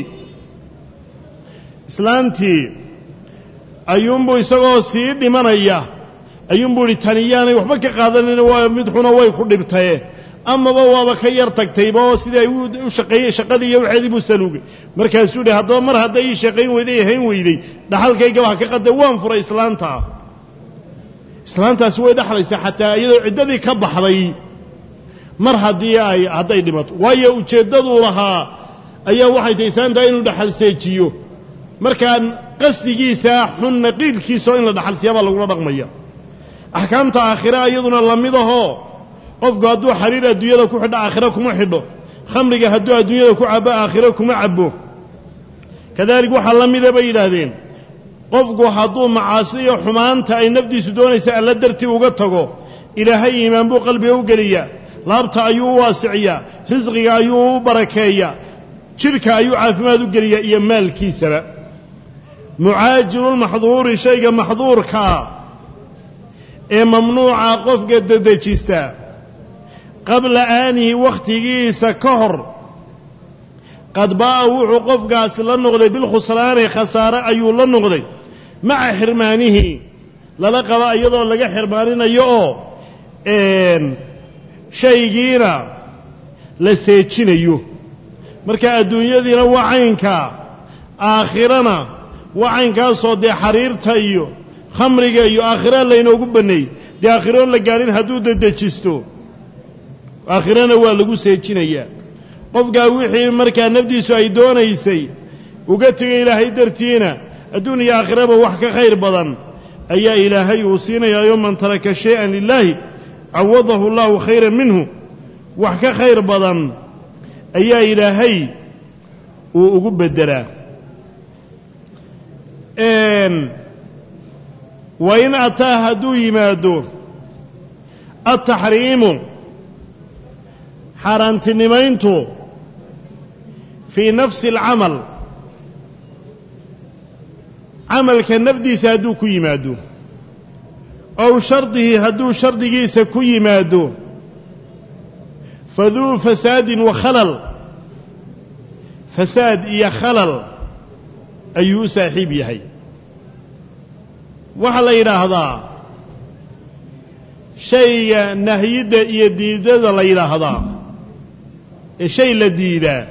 islaantii ayuunbuu isagoo sii dhimanaya ayuunbuu idhi taniyaanay waxba ka qaadanayna waa mid xuna way ku dhibtaye amaba waaba ka yar tagtayba oo sidii ay u shaqeeyey shaqadii iyo waxeedii buu saluugay markaasuu yidhi haddaba mar hadday ii shaqayn weyday hayn weyday dhaxalkaygaba ha ka qadda waan furay islaantaa islaantaasi way dhexlaysaa xataa iyadoo ciddadii ka baxday mar hadday dhimato waayo ujeeddaduu lahaa ayaa waxay tahay islaantaa inuu dhaxal seejiyo markaa qasdigiisa xun naqiidkiisa oo in la dhaxalsiiya baa lagula dhaqmaya axkaamta aakhira iyaduna la mid ahoo qofku hadduu xariir adduunyada ku xidho aakhiro kuma xidho khamriga hadduu adduunyada ku cabbo aakhiro kuma cabbo kadaalik waxaa la mida bay yidhaahdeen qofku hadduu macaasida iyo xumaanta ay nafdiisu doonaysa alla dartii uga tago ilaahay iimaan buu qalbiga u geliyaa laabta ayuu u waasiciyaa risqiga ayuu u barakeeyaa jidhka ayuu caafimaad u geliyaa iyo maalkiisaba mucaajilulmaxduuri shayga maxduurkaa ee mamnuuca qofka dedejista qabla aanihi wakhtigiisa ka hor qad baa'a wuxuu qofkaasi la noqday bilkhusraani khasaare ayuu la noqday maca xirmaanihi lala qaba iyadoo laga xirmaaninayo oo shaygiina la seejinayo marka adduunyadiina waa caynkaa aakhirana waa caynkaasoo dee xariirta iyo khamriga iyo aakhira laynoogu banneeyey dee aakhiroon la gaadhin hadduu dedejisto aakhirana waa lagu seejinayaa qofkaa wixii markaa nafdiisu ay doonaysay uga tegay ilaahay dartiina adduun iyo aakhiraba wax ka khayr badan ayaa ilaahay uu siinayaayo man taraka shay-an lilaahi cawadahu allahu khayran minhu wax ka khayr badan ayaa ilaahay uu ugu beddelaa wa in ataa hadduu yimaado altaxriimu xaaraantinimayntu fii nafsi alcamal camalka nafdiisa hadduu ku yimaado أو شرطه هدو شرطه سكي مادو فذو فساد وخلل فساد إيا خلل أيو ساحبي هاي وحلينا هذا شيء نهيد يديد لينا هذا الشيء الذي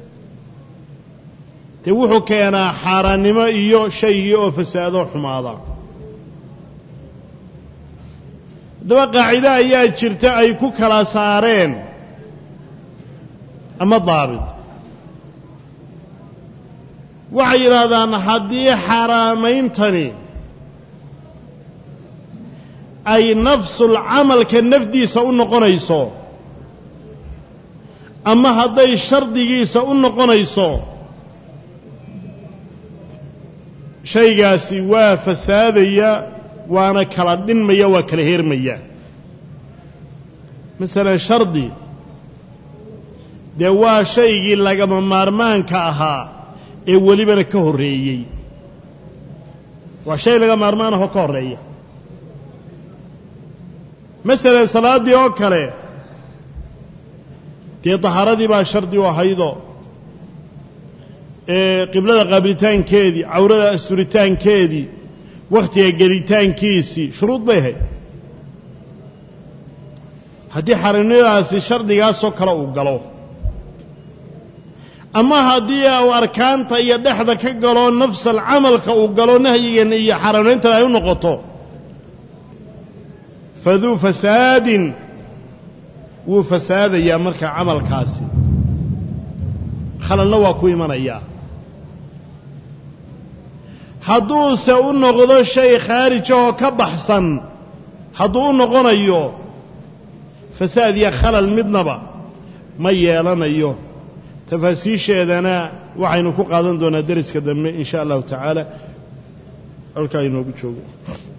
توحو كان حارنما إيو شيء فساد وحماضة دوا قاعدة أيها جرتا أي كلا سارين أما ضابط وعير هذا نحدي حرامين تاني أي نفس العمل كالنفدي سأون قنيسو أما هذا الشرطي سأون قنيسو شيء قاسي وفسادية وانا كردين ميا وكرهير ميا مثلا شرطي دوا شيء لغا مارمان كاها اي وليبنا كهوريي وشيء لغا مارمان هو كهوريي مثلا صلاة دي او كله دي طهارة دي با شرطي وحيدو قبلة قابلتان كيدي عورة أسورتان كيدي وقتها قليتان كيسي شروط بيهي هدي حرمني راسي شرطي قاسو كلاو قلو أما هدي أو أركان طيب دحدا كقلو نفس العمل كأو قلو نهي إيا حرمني انت لا ينقطو فذو فساد وفساد يا مركا عمل كاسي خلالنا واكوي من اياه hadduu se u noqdo shay khaarij oo ka baxsan hadduu u noqonayo fasaad iyo khalal midnaba ma yeelanayo tafaasiisheedana waxaynu ku qaadan doonaa dariska dambe insha Allah taala halka inoogu joogo